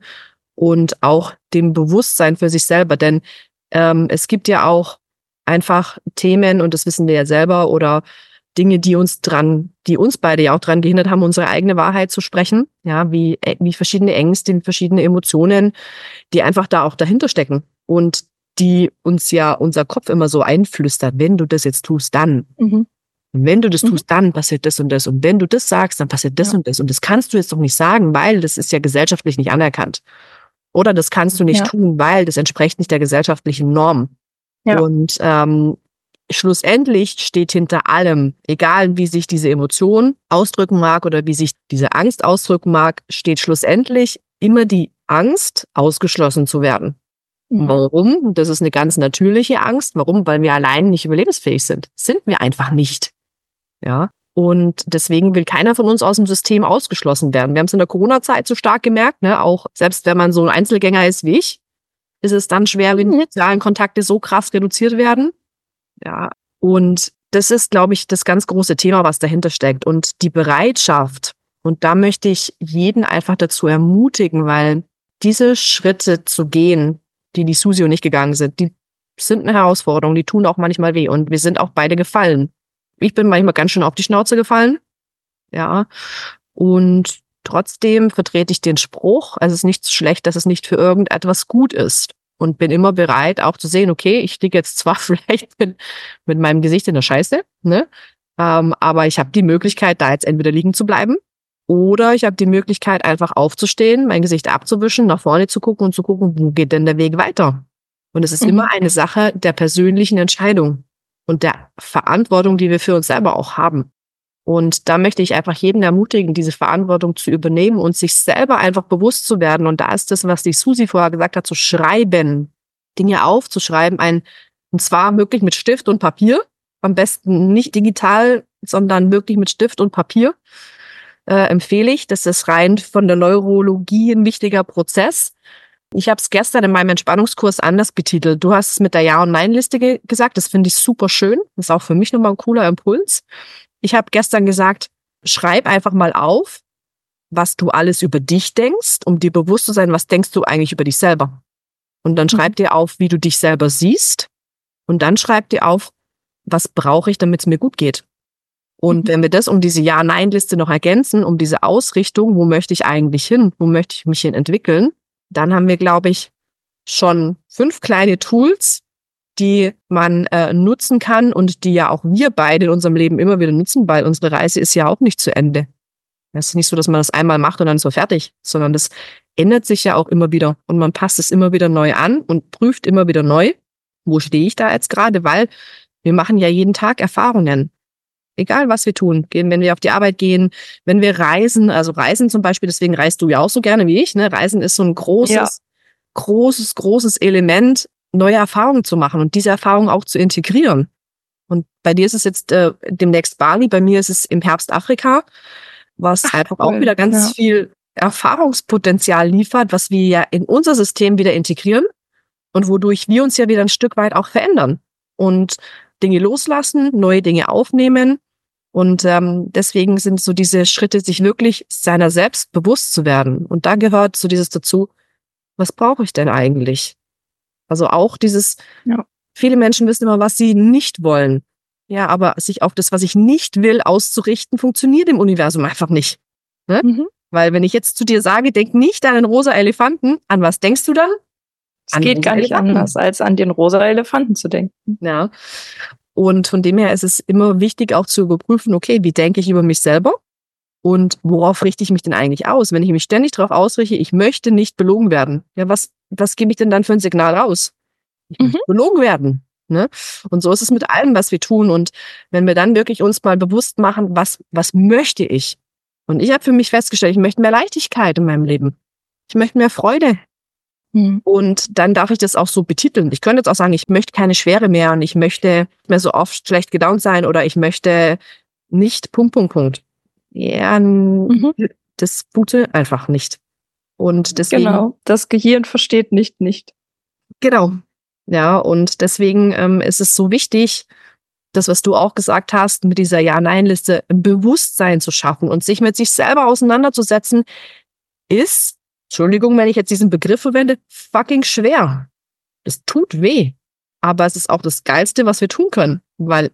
und auch dem Bewusstsein für sich selber, denn ähm, es gibt ja auch einfach Themen, und das wissen wir ja selber, oder Dinge, die uns dran, die uns beide ja auch dran gehindert haben, unsere eigene Wahrheit zu sprechen, ja, wie, wie verschiedene Ängste, wie verschiedene Emotionen, die einfach da auch dahinter stecken und die uns ja unser Kopf immer so einflüstert, wenn du das jetzt tust, dann.
Mhm.
Und wenn du das
Mhm.
tust, dann passiert das und das. Und wenn du das sagst, dann passiert das
Ja.
und das. Und das kannst du jetzt doch nicht sagen, weil das ist ja gesellschaftlich nicht anerkannt. Oder das kannst du nicht
Ja.
tun, weil das entspricht nicht der gesellschaftlichen Norm.
Ja.
Und ähm, schlussendlich steht hinter allem, egal wie sich diese Emotion ausdrücken mag oder wie sich diese Angst ausdrücken mag, steht schlussendlich immer die Angst, ausgeschlossen zu werden.
Mhm.
Warum? Das ist eine ganz natürliche Angst. Warum? Weil wir allein nicht überlebensfähig sind. Sind wir einfach nicht. Ja. Und deswegen will keiner von uns aus dem System ausgeschlossen werden. Wir haben es in der Corona-Zeit so stark gemerkt, ne? Auch selbst wenn man so ein Einzelgänger ist wie ich, ist es dann schwer, wenn die sozialen Kontakte so krass reduziert werden. Ja. Und das ist, glaube ich, das ganz große Thema, was dahinter steckt. Und die Bereitschaft. Und da möchte ich jeden einfach dazu ermutigen, weil diese Schritte zu gehen, die die Susi und ich gegangen sind, die sind eine Herausforderung, die tun auch manchmal weh. Und wir sind auch beide gefallen. Ich bin manchmal ganz schön auf die Schnauze gefallen. Ja. Und trotzdem vertrete ich den Spruch, es ist nichts schlecht, dass es nicht für irgendetwas gut ist. Und bin immer bereit, auch zu sehen, okay, ich liege jetzt zwar vielleicht mit, mit meinem Gesicht in der Scheiße, ne? Ähm, aber ich habe die Möglichkeit, da jetzt entweder liegen zu bleiben oder ich habe die Möglichkeit, einfach aufzustehen, mein Gesicht abzuwischen, nach vorne zu gucken und zu gucken, wo geht denn der Weg weiter? Und es ist
Mhm.
immer eine Sache der persönlichen Entscheidung und der Verantwortung, die wir für uns selber auch haben. Und da möchte ich einfach jeden ermutigen, diese Verantwortung zu übernehmen und sich selber einfach bewusst zu werden. Und da ist das, was die Susi vorher gesagt hat, zu schreiben, Dinge aufzuschreiben, ein, und zwar wirklich mit Stift und Papier. Am besten nicht digital, sondern wirklich mit Stift und Papier. Äh, empfehle ich. Das ist rein von der Neurologie ein wichtiger Prozess. Ich habe es gestern in meinem Entspannungskurs anders betitelt. Du hast es mit der Ja- und Nein-Liste ge- gesagt. Das finde ich super schön. Das ist auch für mich nochmal ein cooler Impuls. Ich habe gestern gesagt, schreib einfach mal auf, was du alles über dich denkst, um dir bewusst zu sein, was denkst du eigentlich über dich selber. Und dann schreib dir auf, wie du dich selber siehst. Und dann schreib dir auf, was brauche ich, damit es mir gut geht. Und
Mhm.
wenn wir das um diese Ja-Nein-Liste noch ergänzen, um diese Ausrichtung, wo möchte ich eigentlich hin, wo möchte ich mich hin entwickeln, dann haben wir, glaube ich, schon fünf kleine Tools, die man äh, nutzen kann und die ja auch wir beide in unserem Leben immer wieder nutzen, weil unsere Reise ist ja auch nicht zu Ende. Es ist nicht so, dass man das einmal macht und dann ist man fertig, sondern das ändert sich ja auch immer wieder und man passt es immer wieder neu an und prüft immer wieder neu, wo stehe ich da jetzt gerade, weil wir machen ja jeden Tag Erfahrungen. Egal, was wir tun, gehen, wenn wir auf die Arbeit gehen, wenn wir reisen, also Reisen zum Beispiel, deswegen reist du ja auch so gerne wie ich, ne? Reisen ist so ein großes,
Ja.
großes, großes Element, neue Erfahrungen zu machen und diese Erfahrungen auch zu integrieren. Und bei dir ist es jetzt äh, demnächst Bali, bei mir ist es im Herbst Afrika, was
Ach,
einfach
cool.
auch wieder ganz
Ja.
viel Erfahrungspotenzial liefert, was wir ja in unser System wieder integrieren und wodurch wir uns ja wieder ein Stück weit auch verändern und Dinge loslassen, neue Dinge aufnehmen. Und ähm, deswegen sind so diese Schritte, sich wirklich seiner selbst bewusst zu werden. Und da gehört so dieses dazu, was brauche ich denn eigentlich? Also auch dieses, ja. Viele Menschen wissen immer, was sie nicht wollen. Ja, aber sich auf das, was ich nicht will, auszurichten, funktioniert im Universum einfach nicht. Ne? Mhm. Weil wenn ich jetzt zu dir sage, denk nicht an den rosa Elefanten, an was denkst du dann?
Es geht gar nicht Elefanten. Anders, als an den rosa Elefanten zu denken.
Ja. Und von dem her ist es immer wichtig, auch zu überprüfen, okay, wie denke ich über mich selber? Und worauf richte ich mich denn eigentlich aus? Wenn ich mich ständig darauf ausrichte, ich möchte nicht belogen werden. Ja, was, was gebe ich denn dann für ein Signal raus? Ich möchte mhm. belogen werden. Ne? Und so ist es mit allem, was wir tun. Und wenn wir dann wirklich uns mal bewusst machen, was, was möchte ich? Und ich habe für mich festgestellt, ich möchte mehr Leichtigkeit in meinem Leben. Ich möchte mehr Freude. Mhm. Und dann darf ich das auch so betiteln. Ich könnte jetzt auch sagen, ich möchte keine Schwere mehr und ich möchte nicht mehr so oft schlecht gelaunt sein oder ich möchte nicht Punkt, Punkt, Punkt. Ja, mhm. das funktioniert einfach nicht. Und deswegen.
Genau, das Gehirn versteht nicht nicht.
Genau. Ja, und deswegen ähm, ist es so wichtig, das, was du auch gesagt hast, mit dieser Ja-Nein-Liste ein Bewusstsein zu schaffen und sich mit sich selber auseinanderzusetzen, ist, Entschuldigung, wenn ich jetzt diesen Begriff verwende, fucking schwer. Es tut weh. Aber es ist auch das Geilste, was wir tun können, weil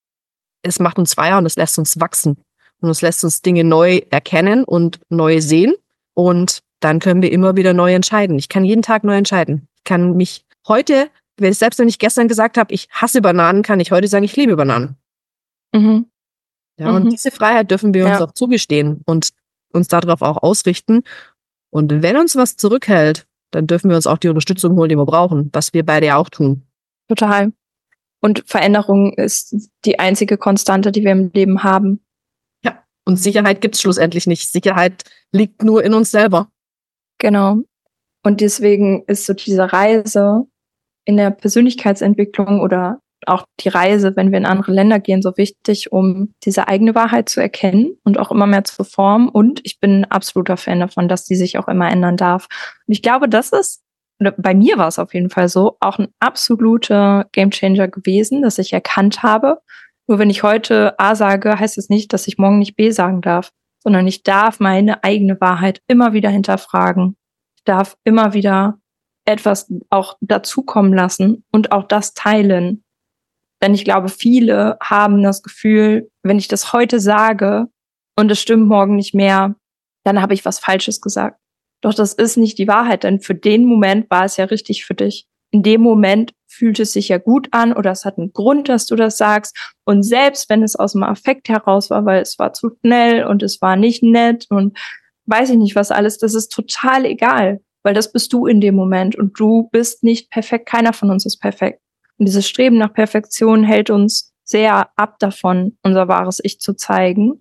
es macht uns freier und es lässt uns wachsen. Und es lässt uns Dinge neu erkennen und neu sehen. Und dann können wir immer wieder neu entscheiden. Ich kann jeden Tag neu entscheiden. Ich kann mich heute, wenn ich selbst wenn ich gestern gesagt habe, ich hasse Bananen, kann ich heute sagen, ich liebe Bananen. Mhm. Ja, mhm. Und diese Freiheit dürfen wir uns ja. auch zugestehen und uns darauf auch ausrichten. Und wenn uns was zurückhält, dann dürfen wir uns auch die Unterstützung holen, die wir brauchen, was wir beide ja auch tun.
Total. Und Veränderung ist die einzige Konstante, die wir im Leben haben.
Ja, und Sicherheit gibt es schlussendlich nicht. Sicherheit liegt nur in uns selber.
Genau. Und deswegen ist so diese Reise in der Persönlichkeitsentwicklung oder auch die Reise, wenn wir in andere Länder gehen, so wichtig, um diese eigene Wahrheit zu erkennen und auch immer mehr zu formen. Und ich bin ein absoluter Fan davon, dass die sich auch immer ändern darf. Und ich glaube, das ist, oder bei mir war es auf jeden Fall so, auch ein absoluter Gamechanger gewesen, dass ich erkannt habe, nur wenn ich heute A sage, heißt es nicht, dass ich morgen nicht B sagen darf, sondern ich darf meine eigene Wahrheit immer wieder hinterfragen. Ich darf immer wieder etwas auch dazukommen lassen und auch das teilen. Denn ich glaube, viele haben das Gefühl, wenn ich das heute sage und es stimmt morgen nicht mehr, dann habe ich was Falsches gesagt. Doch das ist nicht die Wahrheit, denn für den Moment war es ja richtig für dich. In dem Moment fühlt es sich ja gut an oder es hat einen Grund, dass du das sagst. Und selbst wenn es aus dem Affekt heraus war, weil es war zu schnell und es war nicht nett und weiß ich nicht was alles, das ist total egal, weil das bist du in dem Moment und du bist nicht perfekt. Keiner von uns ist perfekt. Und dieses Streben nach Perfektion hält uns sehr ab davon, unser wahres Ich zu zeigen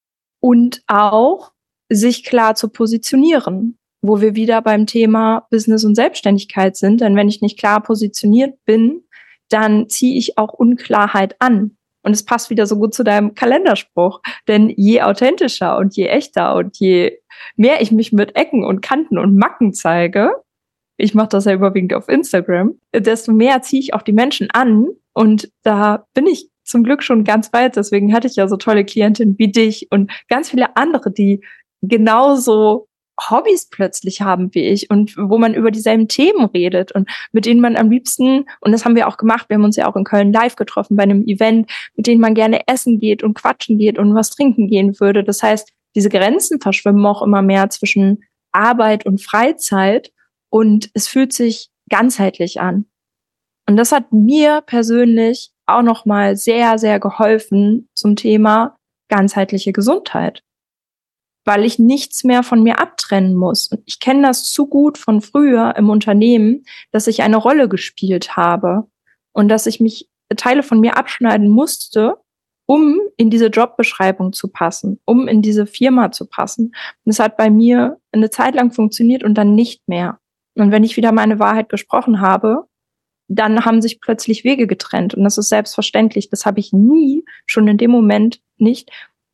und auch sich klar zu positionieren, wo wir wieder beim Thema Business und Selbstständigkeit sind. Denn wenn ich nicht klar positioniert bin, dann ziehe ich auch Unklarheit an. Und es passt wieder so gut zu deinem Kalenderspruch. Denn je authentischer und je echter und je mehr ich mich mit Ecken und Kanten und Macken zeige, ich mache das ja überwiegend auf Instagram, desto mehr ziehe ich auch die Menschen an. Und da bin ich zum Glück schon ganz weit. Deswegen hatte ich ja so tolle Klientinnen wie dich und ganz viele andere, die genauso Hobbys plötzlich haben wie ich und wo man über dieselben Themen redet und mit denen man am liebsten, und das haben wir auch gemacht, wir haben uns ja auch in Köln live getroffen bei einem Event, mit denen man gerne essen geht und quatschen geht und was trinken gehen würde. Das heißt, diese Grenzen verschwimmen auch immer mehr zwischen Arbeit und Freizeit und es fühlt sich ganzheitlich an. Und das hat mir persönlich auch nochmal sehr, sehr geholfen zum Thema ganzheitliche Gesundheit, weil ich nichts mehr von mir abtrennen muss. Und ich kenne das zu gut von früher im Unternehmen, dass ich eine Rolle gespielt habe und dass ich mich Teile von mir abschneiden musste, um in diese Jobbeschreibung zu passen, um in diese Firma zu passen. Und es hat bei mir eine Zeit lang funktioniert und dann nicht mehr. Und wenn ich wieder meine Wahrheit gesprochen habe, dann haben sich plötzlich Wege getrennt. Und das ist selbstverständlich. Das habe ich nie, schon in dem Moment nicht,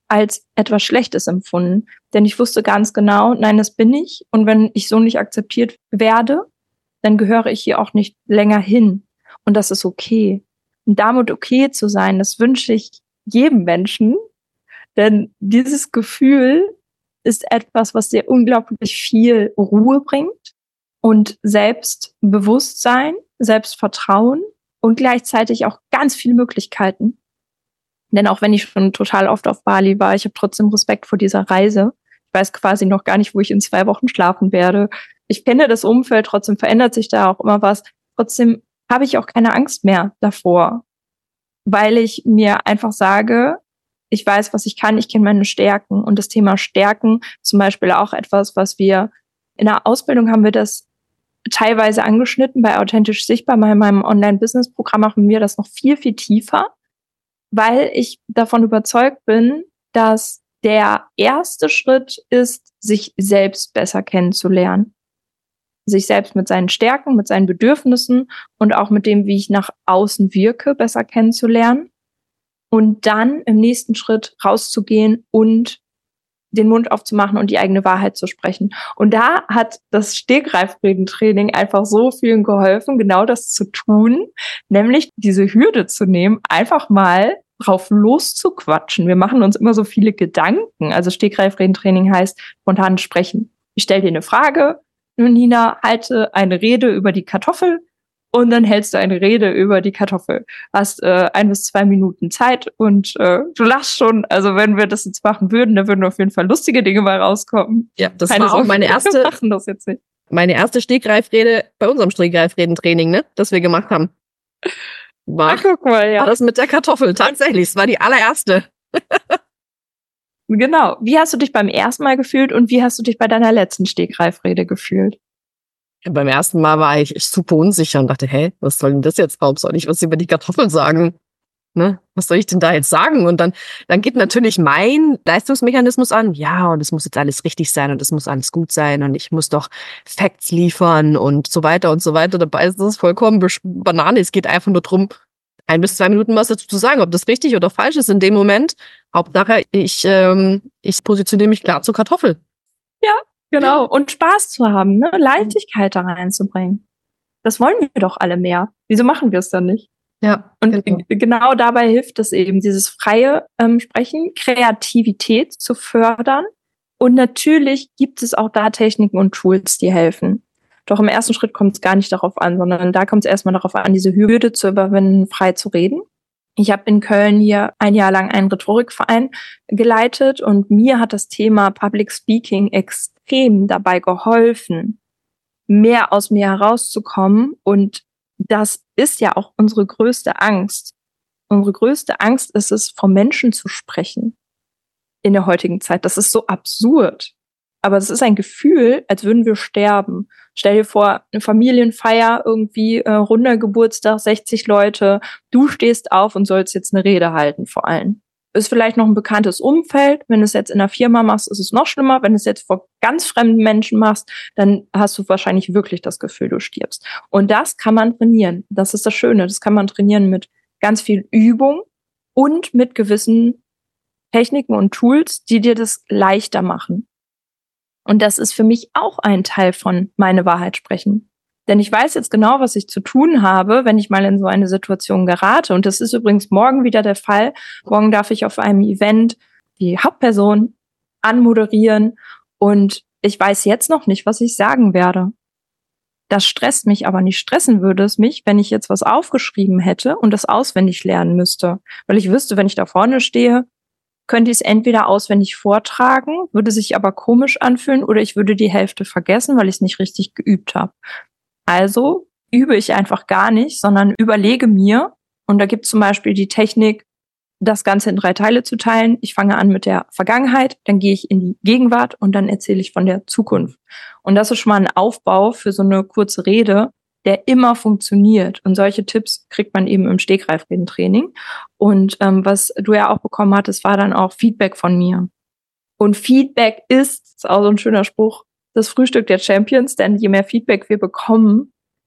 als etwas Schlechtes empfunden. Denn ich wusste ganz genau, nein, das bin ich. Und wenn ich so nicht akzeptiert werde, dann gehöre ich hier auch nicht länger hin. Und das ist okay. Und damit okay zu sein, das wünsche ich jedem Menschen. Denn dieses Gefühl ist etwas, was dir unglaublich viel Ruhe bringt und Selbstbewusstsein, Selbstvertrauen und gleichzeitig auch ganz viele Möglichkeiten. Denn auch wenn ich schon total oft auf Bali war, ich habe trotzdem Respekt vor dieser Reise. Ich weiß quasi noch gar nicht, wo ich in zwei Wochen schlafen werde. Ich kenne das Umfeld, trotzdem verändert sich da auch immer was. Trotzdem habe ich auch keine Angst mehr davor, weil ich mir einfach sage, ich weiß, was ich kann, ich kenne meine Stärken. Und das Thema Stärken zum Beispiel auch etwas, was wir in der Ausbildung haben wir das teilweise angeschnitten, bei Authentisch Sichtbar, bei meinem Online-Business-Programm machen wir das noch viel, viel tiefer, weil ich davon überzeugt bin, dass der erste Schritt ist, sich selbst besser kennenzulernen. Sich selbst mit seinen Stärken, mit seinen Bedürfnissen und auch mit dem, wie ich nach außen wirke, besser kennenzulernen. Und dann im nächsten Schritt rauszugehen und den Mund aufzumachen und die eigene Wahrheit zu sprechen. Und da hat das Stegreifredentraining einfach so vielen geholfen, genau das zu tun, nämlich diese Hürde zu nehmen, einfach mal drauf loszuquatschen. Wir machen uns immer so viele Gedanken. Also Stegreifredentraining heißt spontan sprechen. Ich stelle dir eine Frage, nun Nina, halte eine Rede über die Kartoffel und dann hältst du eine Rede über die Kartoffel. Hast äh, ein bis zwei Minuten Zeit und äh, du lachst schon. Also wenn wir das jetzt machen würden, dann würden auf jeden Fall lustige Dinge mal rauskommen.
Ja, das
Keine
war auch
Sorge,
meine erste,
wir machen das jetzt nicht.
Meine erste Stegreifrede bei unserem Stegreifredentraining, ne, das wir gemacht haben. War,
Ach, guck mal, ja.
war das mit der Kartoffel, tatsächlich. Es war die allererste.
Genau. Wie hast du dich beim ersten Mal gefühlt und wie hast du dich bei deiner letzten Stegreifrede gefühlt?
Beim ersten Mal war ich super unsicher und dachte, hä, was soll denn das jetzt? Warum soll ich was über die Kartoffeln sagen? Ne? Was soll ich denn da jetzt sagen? Und dann, dann geht natürlich mein Leistungsmechanismus an. Ja, und es muss jetzt alles richtig sein und es muss alles gut sein und ich muss doch Facts liefern und so weiter und so weiter. Dabei ist das vollkommen Banane. Es geht einfach nur drum, ein bis zwei Minuten was dazu zu sagen, ob das richtig oder falsch ist in dem Moment. Hauptsache, ich, ähm, ich positioniere mich klar zur Kartoffel.
Ja, genau. Und Spaß zu haben, ne? Leichtigkeit da reinzubringen. Das wollen wir doch alle mehr. Wieso machen wir es dann nicht?
Ja.
Und genau, genau dabei hilft es eben, dieses freie ähm, Sprechen, Kreativität zu fördern. Und natürlich gibt es auch da Techniken und Tools, die helfen. Doch im ersten Schritt kommt es gar nicht darauf an, sondern da kommt es erstmal darauf an, diese Hürde zu überwinden, frei zu reden. Ich habe in Köln hier ein Jahr lang einen Rhetorikverein geleitet und mir hat das Thema Public Speaking extrem dabei geholfen, mehr aus mir herauszukommen. Und das ist ja auch unsere größte Angst. Unsere größte Angst ist es, vor Menschen zu sprechen in der heutigen Zeit. Das ist so absurd. Aber es ist ein Gefühl, als würden wir sterben. Stell dir vor, eine Familienfeier, irgendwie äh, runder Geburtstag, sechzig Leute. Du stehst auf und sollst jetzt eine Rede halten vor allen. Ist vielleicht noch ein bekanntes Umfeld. Wenn du es jetzt in der Firma machst, ist es noch schlimmer. Wenn du es jetzt vor ganz fremden Menschen machst, dann hast du wahrscheinlich wirklich das Gefühl, du stirbst. Und das kann man trainieren. Das ist das Schöne. Das kann man trainieren mit ganz viel Übung und mit gewissen Techniken und Tools, die dir das leichter machen. Und das ist für mich auch ein Teil von meine Wahrheit sprechen. Denn ich weiß jetzt genau, was ich zu tun habe, wenn ich mal in so eine Situation gerate. Und das ist übrigens morgen wieder der Fall. Morgen darf ich auf einem Event die Hauptperson anmoderieren. Und ich weiß jetzt noch nicht, was ich sagen werde. Das stresst mich aber nicht. Stressen würde es mich, wenn ich jetzt was aufgeschrieben hätte und das auswendig lernen müsste. Weil ich wüsste, wenn ich da vorne stehe, könnte ich es entweder auswendig vortragen, würde sich aber komisch anfühlen, oder ich würde die Hälfte vergessen, weil ich es nicht richtig geübt habe. Also übe ich einfach gar nicht, sondern überlege mir, und da gibt es zum Beispiel die Technik, das Ganze in drei Teile zu teilen. Ich fange an mit der Vergangenheit, dann gehe ich in die Gegenwart und dann erzähle ich von der Zukunft. Und das ist schon mal ein Aufbau für so eine kurze Rede, der immer funktioniert. Und solche Tipps kriegt man eben im Stegreifredentraining. Und ähm, was du ja auch bekommen hattest, war dann auch Feedback von mir. Und Feedback ist, ist auch so ein schöner Spruch, das Frühstück der Champions, denn je mehr Feedback wir bekommen,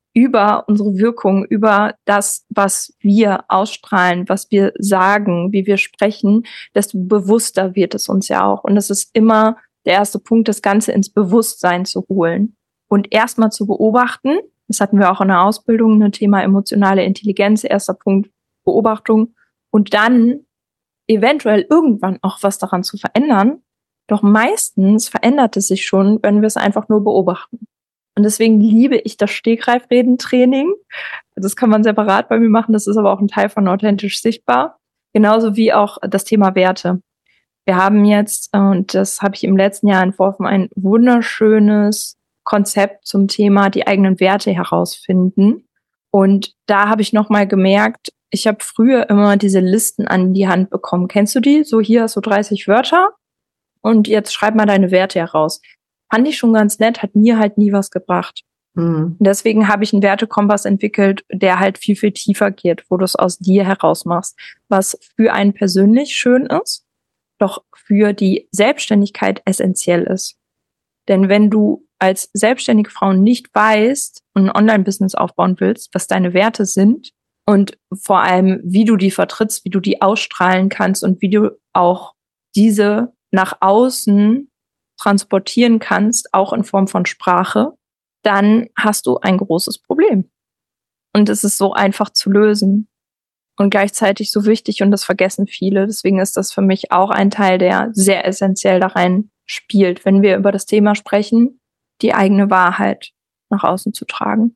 über unsere Wirkung, über das, was wir ausstrahlen, was wir sagen, wie wir sprechen, desto bewusster wird es uns ja auch. Und es ist immer der erste Punkt, das Ganze ins Bewusstsein zu holen und erstmal zu beobachten. Das hatten wir auch in der Ausbildung, ein Thema emotionale Intelligenz, erster Punkt Beobachtung und dann eventuell irgendwann auch was daran zu verändern. Doch meistens verändert es sich schon, wenn wir es einfach nur beobachten. Und deswegen liebe ich das Stegreifreden-Training. Das kann man separat bei mir machen, das ist aber auch ein Teil von authentisch sichtbar. Genauso wie auch das Thema Werte. Wir haben jetzt, und das habe ich im letzten Jahr entworfen, ein wunderschönes Konzept zum Thema die eigenen Werte herausfinden. Und da habe ich nochmal gemerkt, ich habe früher immer diese Listen an die Hand bekommen. Kennst du die? So, hier hast du dreißig Wörter und jetzt schreib mal deine Werte heraus. Fand ich schon ganz nett, hat mir halt nie was gebracht. Mhm. Deswegen habe ich einen Wertekompass entwickelt, der halt viel, viel tiefer geht, wo du es aus dir heraus machst, was für einen persönlich schön ist, doch für die Selbstständigkeit essentiell ist. Denn wenn du als selbstständige Frau nicht weißt und ein Online-Business aufbauen willst, was deine Werte sind und vor allem, wie du die vertrittst, wie du die ausstrahlen kannst und wie du auch diese nach außen transportieren kannst, auch in Form von Sprache, dann hast du ein großes Problem. Und es ist so einfach zu lösen und gleichzeitig so wichtig und das vergessen viele. Deswegen ist das für mich auch ein Teil, der sehr essentiell da rein spielt, wenn wir über das Thema sprechen, die eigene Wahrheit nach außen zu tragen.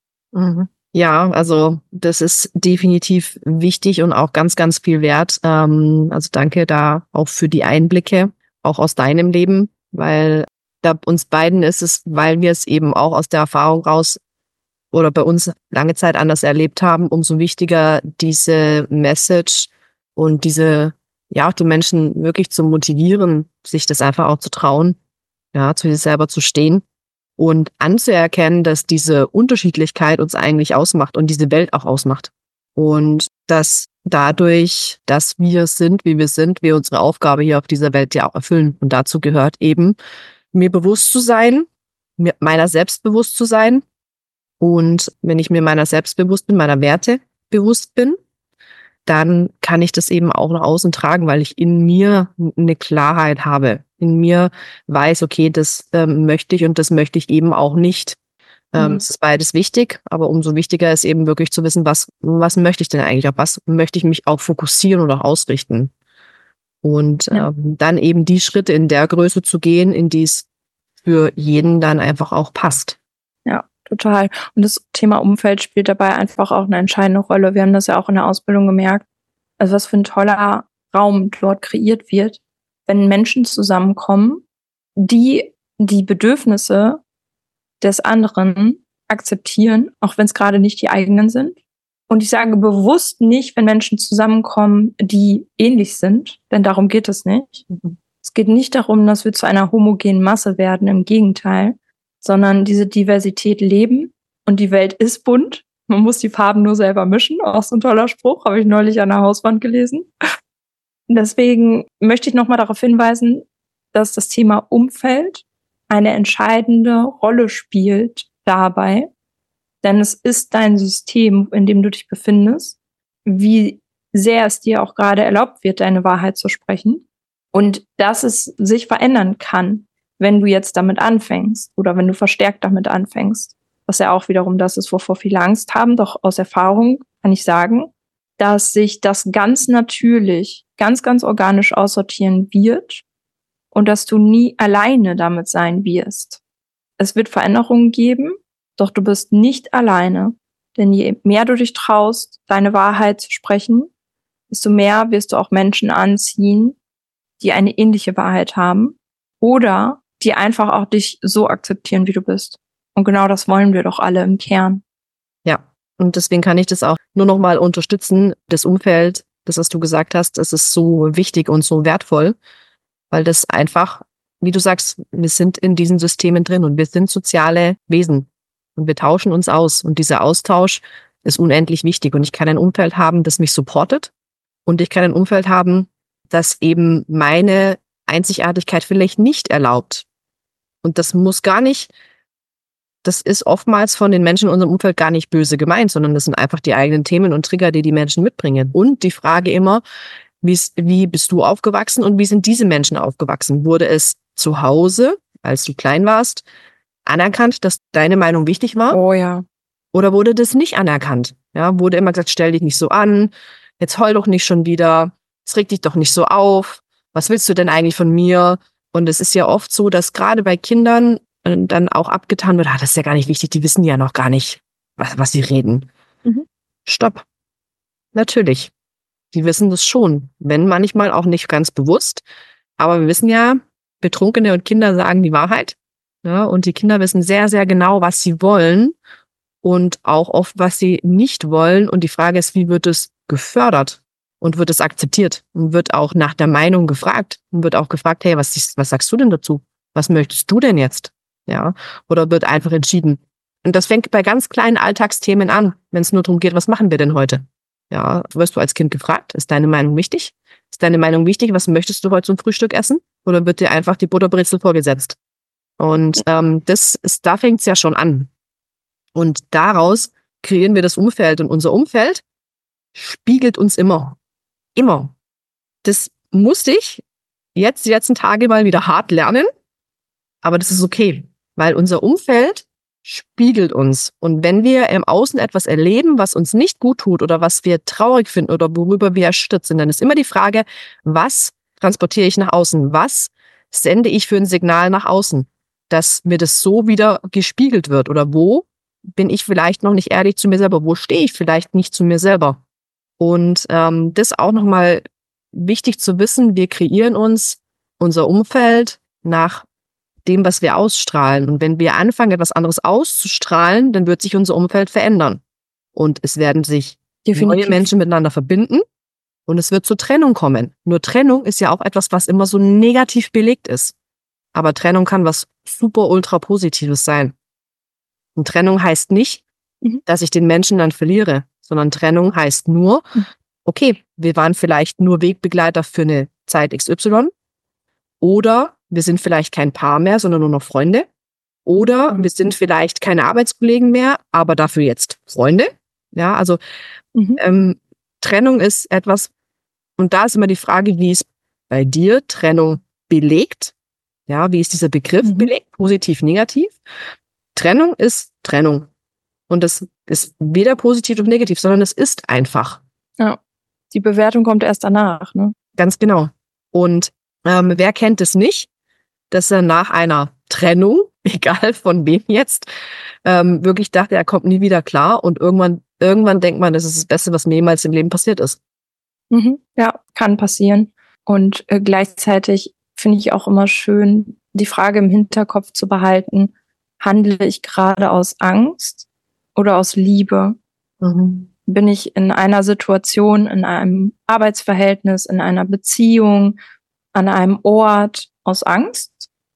Mhm. Ja, also das ist definitiv wichtig und auch ganz, ganz viel wert. Ähm, also danke da auch für die Einblicke, auch aus deinem Leben, weil da uns beiden ist es, weil wir es eben auch aus der Erfahrung raus oder bei uns lange Zeit anders erlebt haben, umso wichtiger diese Message und diese, ja, auch die Menschen wirklich zu motivieren, sich das einfach auch zu trauen, ja, zu sich selber zu stehen und anzuerkennen, dass diese Unterschiedlichkeit uns eigentlich ausmacht und diese Welt auch ausmacht. Und dass dadurch, dass wir sind, wie wir sind, wir unsere Aufgabe hier auf dieser Welt ja auch erfüllen. Und dazu gehört eben, mir bewusst zu sein, mir meiner selbst bewusst zu sein. Und wenn ich mir meiner selbst bewusst bin, meiner Werte bewusst bin, dann kann ich das eben auch nach außen tragen, weil ich in mir eine Klarheit habe. In mir weiß, okay, das ähm, möchte ich und das möchte ich eben auch nicht. Ähm,
Mhm.
Es ist beides wichtig, aber umso wichtiger ist eben wirklich zu wissen, was, was möchte ich denn eigentlich, auf was möchte ich mich auch fokussieren oder ausrichten. Und
Ja.
ähm, dann eben die Schritte in der Größe zu gehen, in die es für jeden dann einfach auch passt.
Ja, total. Und das Thema Umfeld spielt dabei einfach auch eine entscheidende Rolle. Wir haben das ja auch in der Ausbildung gemerkt. Also was für ein toller Raum dort kreiert wird, wenn Menschen zusammenkommen, die die Bedürfnisse des anderen akzeptieren, auch wenn es gerade nicht die eigenen sind. Und ich sage bewusst nicht, wenn Menschen zusammenkommen, die ähnlich sind, denn darum geht es nicht. Mhm. Es geht nicht darum, dass wir zu einer homogenen Masse werden, im Gegenteil, sondern diese Diversität leben und die Welt ist bunt. Man muss die Farben nur selber mischen. Auch so ein toller Spruch, habe ich neulich an der Hauswand gelesen. Deswegen möchte ich nochmal darauf hinweisen, dass das Thema Umfeld eine entscheidende Rolle spielt dabei. Denn es ist dein System, in dem du dich befindest, wie sehr es dir auch gerade erlaubt wird, deine Wahrheit zu sprechen. Und dass es sich verändern kann, wenn du jetzt damit anfängst oder wenn du verstärkt damit anfängst. Was ja auch wiederum das ist, wovor viele Angst haben. Doch aus Erfahrung kann ich sagen, dass sich das ganz natürlich, ganz, ganz organisch aussortieren wird und dass du nie alleine damit sein wirst. Es wird Veränderungen geben, doch du bist nicht alleine. Denn je mehr du dich traust, deine Wahrheit zu sprechen, desto mehr wirst du auch Menschen anziehen, die eine ähnliche Wahrheit haben oder die einfach auch dich so akzeptieren, wie du bist. Und genau das wollen wir doch alle im Kern.
Ja, und deswegen kann ich das auch nur noch mal unterstützen. Das Umfeld, das, was du gesagt hast, das ist so wichtig und so wertvoll, weil das einfach, wie du sagst, wir sind in diesen Systemen drin und wir sind soziale Wesen und wir tauschen uns aus. Und dieser Austausch ist unendlich wichtig. Und ich kann ein Umfeld haben, das mich supportet und ich kann ein Umfeld haben, das eben meine Einzigartigkeit vielleicht nicht erlaubt. Und das muss gar nicht das ist oftmals von den Menschen in unserem Umfeld gar nicht böse gemeint, sondern das sind einfach die eigenen Themen und Trigger, die die Menschen mitbringen. Und die Frage immer, wie bist du aufgewachsen und wie sind diese Menschen aufgewachsen? Wurde es zu Hause, als du klein warst, anerkannt, dass deine Meinung wichtig war?
Oh ja.
Oder wurde das nicht anerkannt? Ja, wurde immer gesagt, stell dich nicht so an, jetzt heul doch nicht schon wieder, jetzt reg dich doch nicht so auf, was willst du denn eigentlich von mir? Und es ist ja oft so, dass gerade bei Kindern dann auch abgetan wird, ah, das ist ja gar nicht wichtig, die wissen ja noch gar nicht, was, was sie reden. Mhm. Stopp. Natürlich. Die wissen das schon, wenn manchmal auch nicht ganz bewusst. Aber wir wissen ja, Betrunkene und Kinder sagen die Wahrheit. Ja, und die Kinder wissen sehr, sehr genau, was sie wollen und auch oft, was sie nicht wollen. Und die Frage ist, wie wird es gefördert und wird es akzeptiert und wird auch nach der Meinung gefragt und wird auch gefragt, hey, was, was sagst du denn dazu? Was möchtest du denn jetzt? Ja, oder wird einfach entschieden. Und das fängt bei ganz kleinen Alltagsthemen an, wenn es nur darum geht, was machen wir denn heute? Ja, wirst du als Kind gefragt, ist deine Meinung wichtig? Ist deine Meinung wichtig, was möchtest du heute zum Frühstück essen? Oder wird dir einfach die Butterbrezel vorgesetzt? Und ähm, das ist, da fängt es ja schon an. Und daraus kreieren wir das Umfeld. Und unser Umfeld spiegelt uns immer. Immer. Das musste ich jetzt die letzten Tage mal wieder hart lernen. Aber das ist okay, weil unser Umfeld spiegelt uns. Und wenn wir im Außen etwas erleben, was uns nicht gut tut oder was wir traurig finden oder worüber wir erschüttert sind, dann ist immer die Frage, was transportiere ich nach außen? Was sende ich für ein Signal nach außen, dass mir das so wieder gespiegelt wird? Oder wo bin ich vielleicht noch nicht ehrlich zu mir selber? Wo stehe ich vielleicht nicht zu mir selber? Und ähm, das auch nochmal wichtig zu wissen, wir kreieren uns unser Umfeld nach dem, was wir ausstrahlen. Und wenn wir anfangen, etwas anderes auszustrahlen, dann wird sich unser Umfeld verändern. Und es werden sich Definitiv. neue Menschen miteinander verbinden und es wird zur Trennung kommen. Nur Trennung ist ja auch etwas, was immer so negativ belegt ist. Aber Trennung kann was super ultra Positives sein. Und Trennung heißt nicht, mhm. dass ich den Menschen dann verliere, sondern Trennung heißt nur, okay, wir waren vielleicht nur Wegbegleiter für eine Zeit X Y oder wir sind vielleicht kein Paar mehr, sondern nur noch Freunde. Oder wir sind vielleicht keine Arbeitskollegen mehr, aber dafür jetzt Freunde. Ja, also mhm. ähm, Trennung ist etwas, und da ist immer die Frage, wie ist bei dir Trennung belegt? Ja, wie ist dieser Begriff mhm. belegt? Positiv, negativ? Trennung ist Trennung. Und das ist weder positiv noch negativ, sondern es ist einfach.
Ja, die Bewertung kommt erst danach, ne?
Ganz genau. Und ähm, wer kennt es nicht? Dass er nach einer Trennung, egal von wem jetzt, ähm, wirklich dachte, er kommt nie wieder klar und irgendwann, irgendwann denkt man, das ist das Beste, was mir jemals im Leben passiert ist.
Mhm, ja, kann passieren. Und äh, gleichzeitig finde ich auch immer schön, die Frage im Hinterkopf zu behalten, handle ich gerade aus Angst oder aus Liebe? Mhm. Bin ich in einer Situation, in einem Arbeitsverhältnis, in einer Beziehung, an einem Ort aus Angst?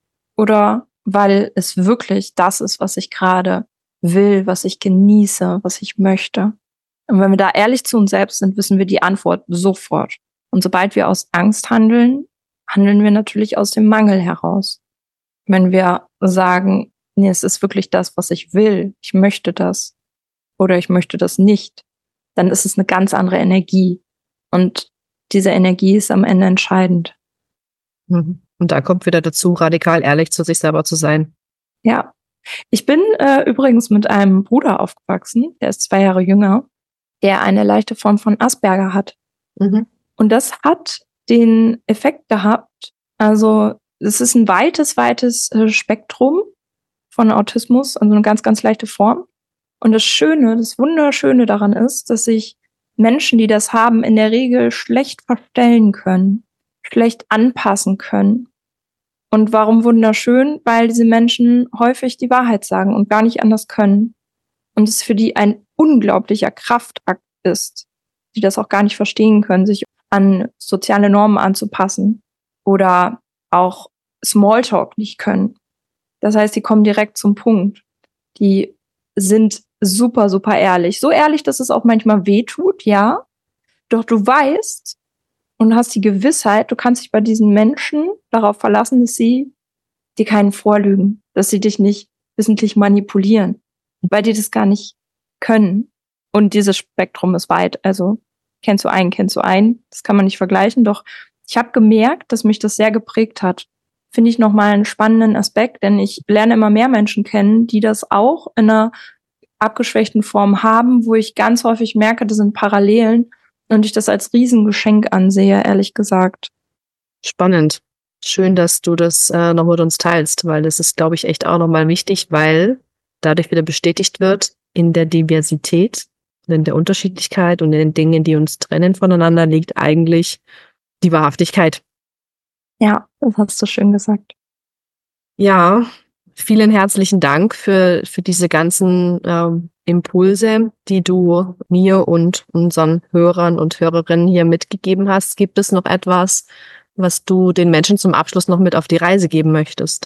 Oder weil es wirklich das ist, was ich gerade will, was ich genieße, was ich möchte. Und wenn wir da ehrlich zu uns selbst sind, wissen wir die Antwort sofort. Und sobald wir aus Angst handeln, handeln wir natürlich aus dem Mangel heraus. Wenn wir sagen, nee, es ist wirklich das, was ich will, ich möchte das oder ich möchte das nicht, dann ist es eine ganz andere Energie. Und diese Energie ist am Ende entscheidend.
Mhm. Und da kommt wieder dazu, radikal ehrlich zu sich selber zu sein.
Ja, ich bin äh, übrigens mit einem Bruder aufgewachsen, der ist zwei Jahre jünger, der eine leichte Form von Asperger hat. Mhm. Und das hat den Effekt gehabt, also es ist ein weites, weites Spektrum von Autismus, also eine ganz, ganz leichte Form. Und das Schöne, das Wunderschöne daran ist, dass sich Menschen, die das haben, in der Regel schlecht verstellen können, schlecht anpassen können. Und warum wunderschön? Weil diese Menschen häufig die Wahrheit sagen und gar nicht anders können. Und es für die ein unglaublicher Kraftakt ist, die das auch gar nicht verstehen können, sich an soziale Normen anzupassen oder auch Smalltalk nicht können. Das heißt, die kommen direkt zum Punkt. Die sind super, super ehrlich. So ehrlich, dass es auch manchmal wehtut, ja. Doch du weißt und hast die Gewissheit, du kannst dich bei diesen Menschen darauf verlassen, dass sie dir keinen vorlügen, dass sie dich nicht wissentlich manipulieren, weil die das gar nicht können. Und dieses Spektrum ist weit. Also kennst du einen, kennst du einen. Das kann man nicht vergleichen. Doch ich habe gemerkt, dass mich das sehr geprägt hat. Finde ich nochmal einen spannenden Aspekt, denn ich lerne immer mehr Menschen kennen, die das auch in einer abgeschwächten Form haben, wo ich ganz häufig merke, das sind Parallelen und ich das als Riesengeschenk ansehe, ehrlich gesagt.
Spannend. Schön, dass du das äh, noch mit uns teilst, weil das ist, glaube ich, echt auch nochmal wichtig, weil dadurch wieder bestätigt wird, in der Diversität, in der Unterschiedlichkeit und in den Dingen, die uns trennen voneinander, liegt eigentlich die Wahrhaftigkeit.
Ja, das hast du schön gesagt.
Ja, vielen herzlichen Dank für, für diese ganzen ähm, Impulse, die du mir und unseren Hörern und Hörerinnen hier mitgegeben hast. Gibt es noch etwas, was du den Menschen zum Abschluss noch mit auf die Reise geben möchtest?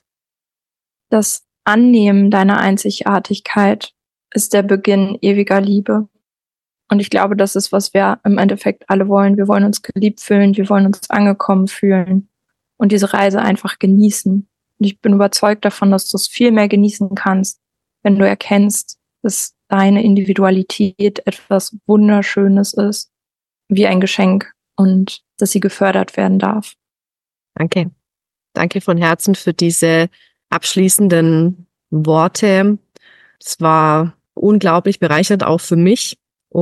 Das Annehmen deiner Einzigartigkeit ist der Beginn ewiger Liebe. Und ich glaube, das ist, was wir im Endeffekt alle wollen. Wir wollen uns geliebt fühlen, wir wollen uns angekommen fühlen und diese Reise einfach genießen. Und ich bin überzeugt davon, dass du es viel mehr genießen kannst, wenn du erkennst, dass deine Individualität etwas Wunderschönes ist, wie ein Geschenk und dass sie gefördert werden darf.
Danke. Danke von Herzen für diese abschließenden Worte. Es war unglaublich bereichernd auch für mich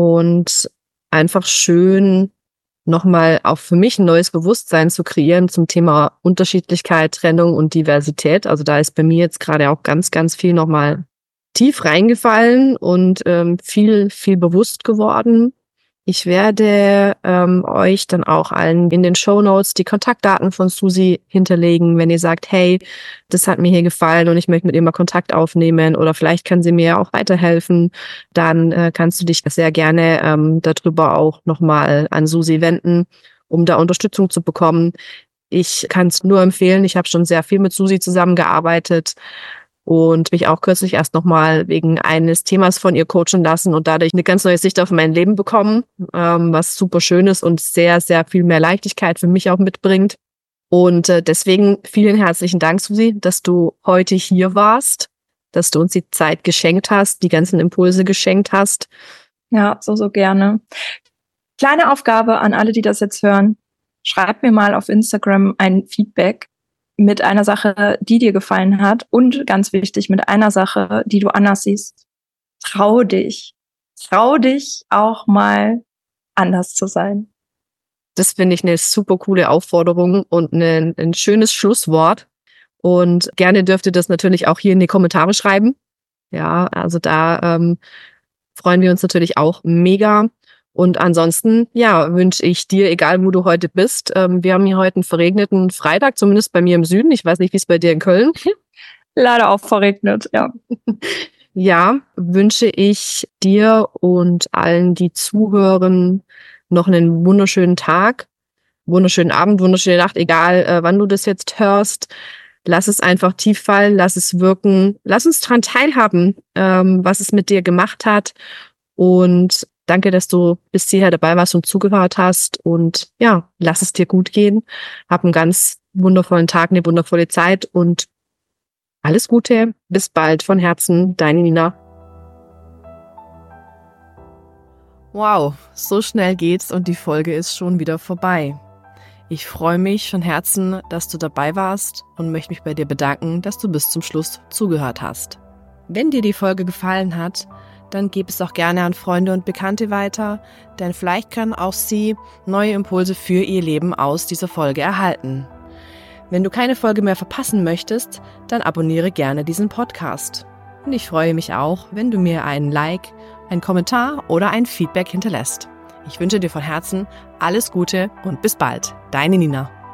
und einfach schön, nochmal auch für mich ein neues Bewusstsein zu kreieren zum Thema Unterschiedlichkeit, Trennung und Diversität. Also da ist bei mir jetzt gerade auch ganz, ganz viel nochmal tief reingefallen und ähm, viel, viel bewusst geworden. Ich werde ähm, euch dann auch allen in den Shownotes die Kontaktdaten von Susi hinterlegen, wenn ihr sagt, hey, das hat mir hier gefallen und ich möchte mit ihr mal Kontakt aufnehmen oder vielleicht kann sie mir auch weiterhelfen, dann äh, kannst du dich sehr gerne ähm, darüber auch nochmal an Susi wenden, um da Unterstützung zu bekommen. Ich kann es nur empfehlen, ich habe schon sehr viel mit Susi zusammengearbeitet und mich auch kürzlich erst nochmal wegen eines Themas von ihr coachen lassen und dadurch eine ganz neue Sicht auf mein Leben bekommen, ähm, was super schön ist und sehr, sehr viel mehr Leichtigkeit für mich auch mitbringt. Und äh, deswegen vielen herzlichen Dank, Susi, dass du heute hier warst, dass du uns die Zeit geschenkt hast, die ganzen Impulse geschenkt hast.
Ja, so, so gerne. Kleine Aufgabe an alle, die das jetzt hören. Schreib mir mal auf Instagram ein Feedback mit einer Sache, die dir gefallen hat und ganz wichtig, mit einer Sache, die du anders siehst. Trau dich. Trau dich auch mal anders zu sein.
Das finde ich eine super coole Aufforderung und eine, ein schönes Schlusswort. Und gerne dürft ihr das natürlich auch hier in die Kommentare schreiben. Ja, also da ähm, freuen wir uns natürlich auch mega. Und ansonsten, ja, wünsche ich dir, egal wo du heute bist, ähm, wir haben hier heute einen verregneten Freitag, zumindest bei mir im Süden. Ich weiß nicht, wie es bei dir in Köln.
Leider auch verregnet, ja.
Ja, wünsche ich dir und allen, die zuhören, noch einen wunderschönen Tag, wunderschönen Abend, wunderschöne Nacht, egal äh, wann du das jetzt hörst. Lass es einfach tief fallen, lass es wirken, lass uns daran teilhaben, ähm, was es mit dir gemacht hat. Und danke, dass du bis hierher dabei warst und zugehört hast. Und ja, lass es dir gut gehen. Hab einen ganz wundervollen Tag, eine wundervolle Zeit und alles Gute. Bis bald von Herzen, deine Nina. Wow, so schnell geht's und die Folge ist schon wieder vorbei. Ich freue mich von Herzen, dass du dabei warst und möchte mich bei dir bedanken, dass du bis zum Schluss zugehört hast. Wenn dir die Folge gefallen hat, dann gib es auch gerne an Freunde und Bekannte weiter, denn vielleicht können auch sie neue Impulse für ihr Leben aus dieser Folge erhalten. Wenn du keine Folge mehr verpassen möchtest, dann abonniere gerne diesen Podcast. Und ich freue mich auch, wenn du mir einen Like, einen Kommentar oder ein Feedback hinterlässt. Ich wünsche dir von Herzen alles Gute und bis bald. Deine Nina.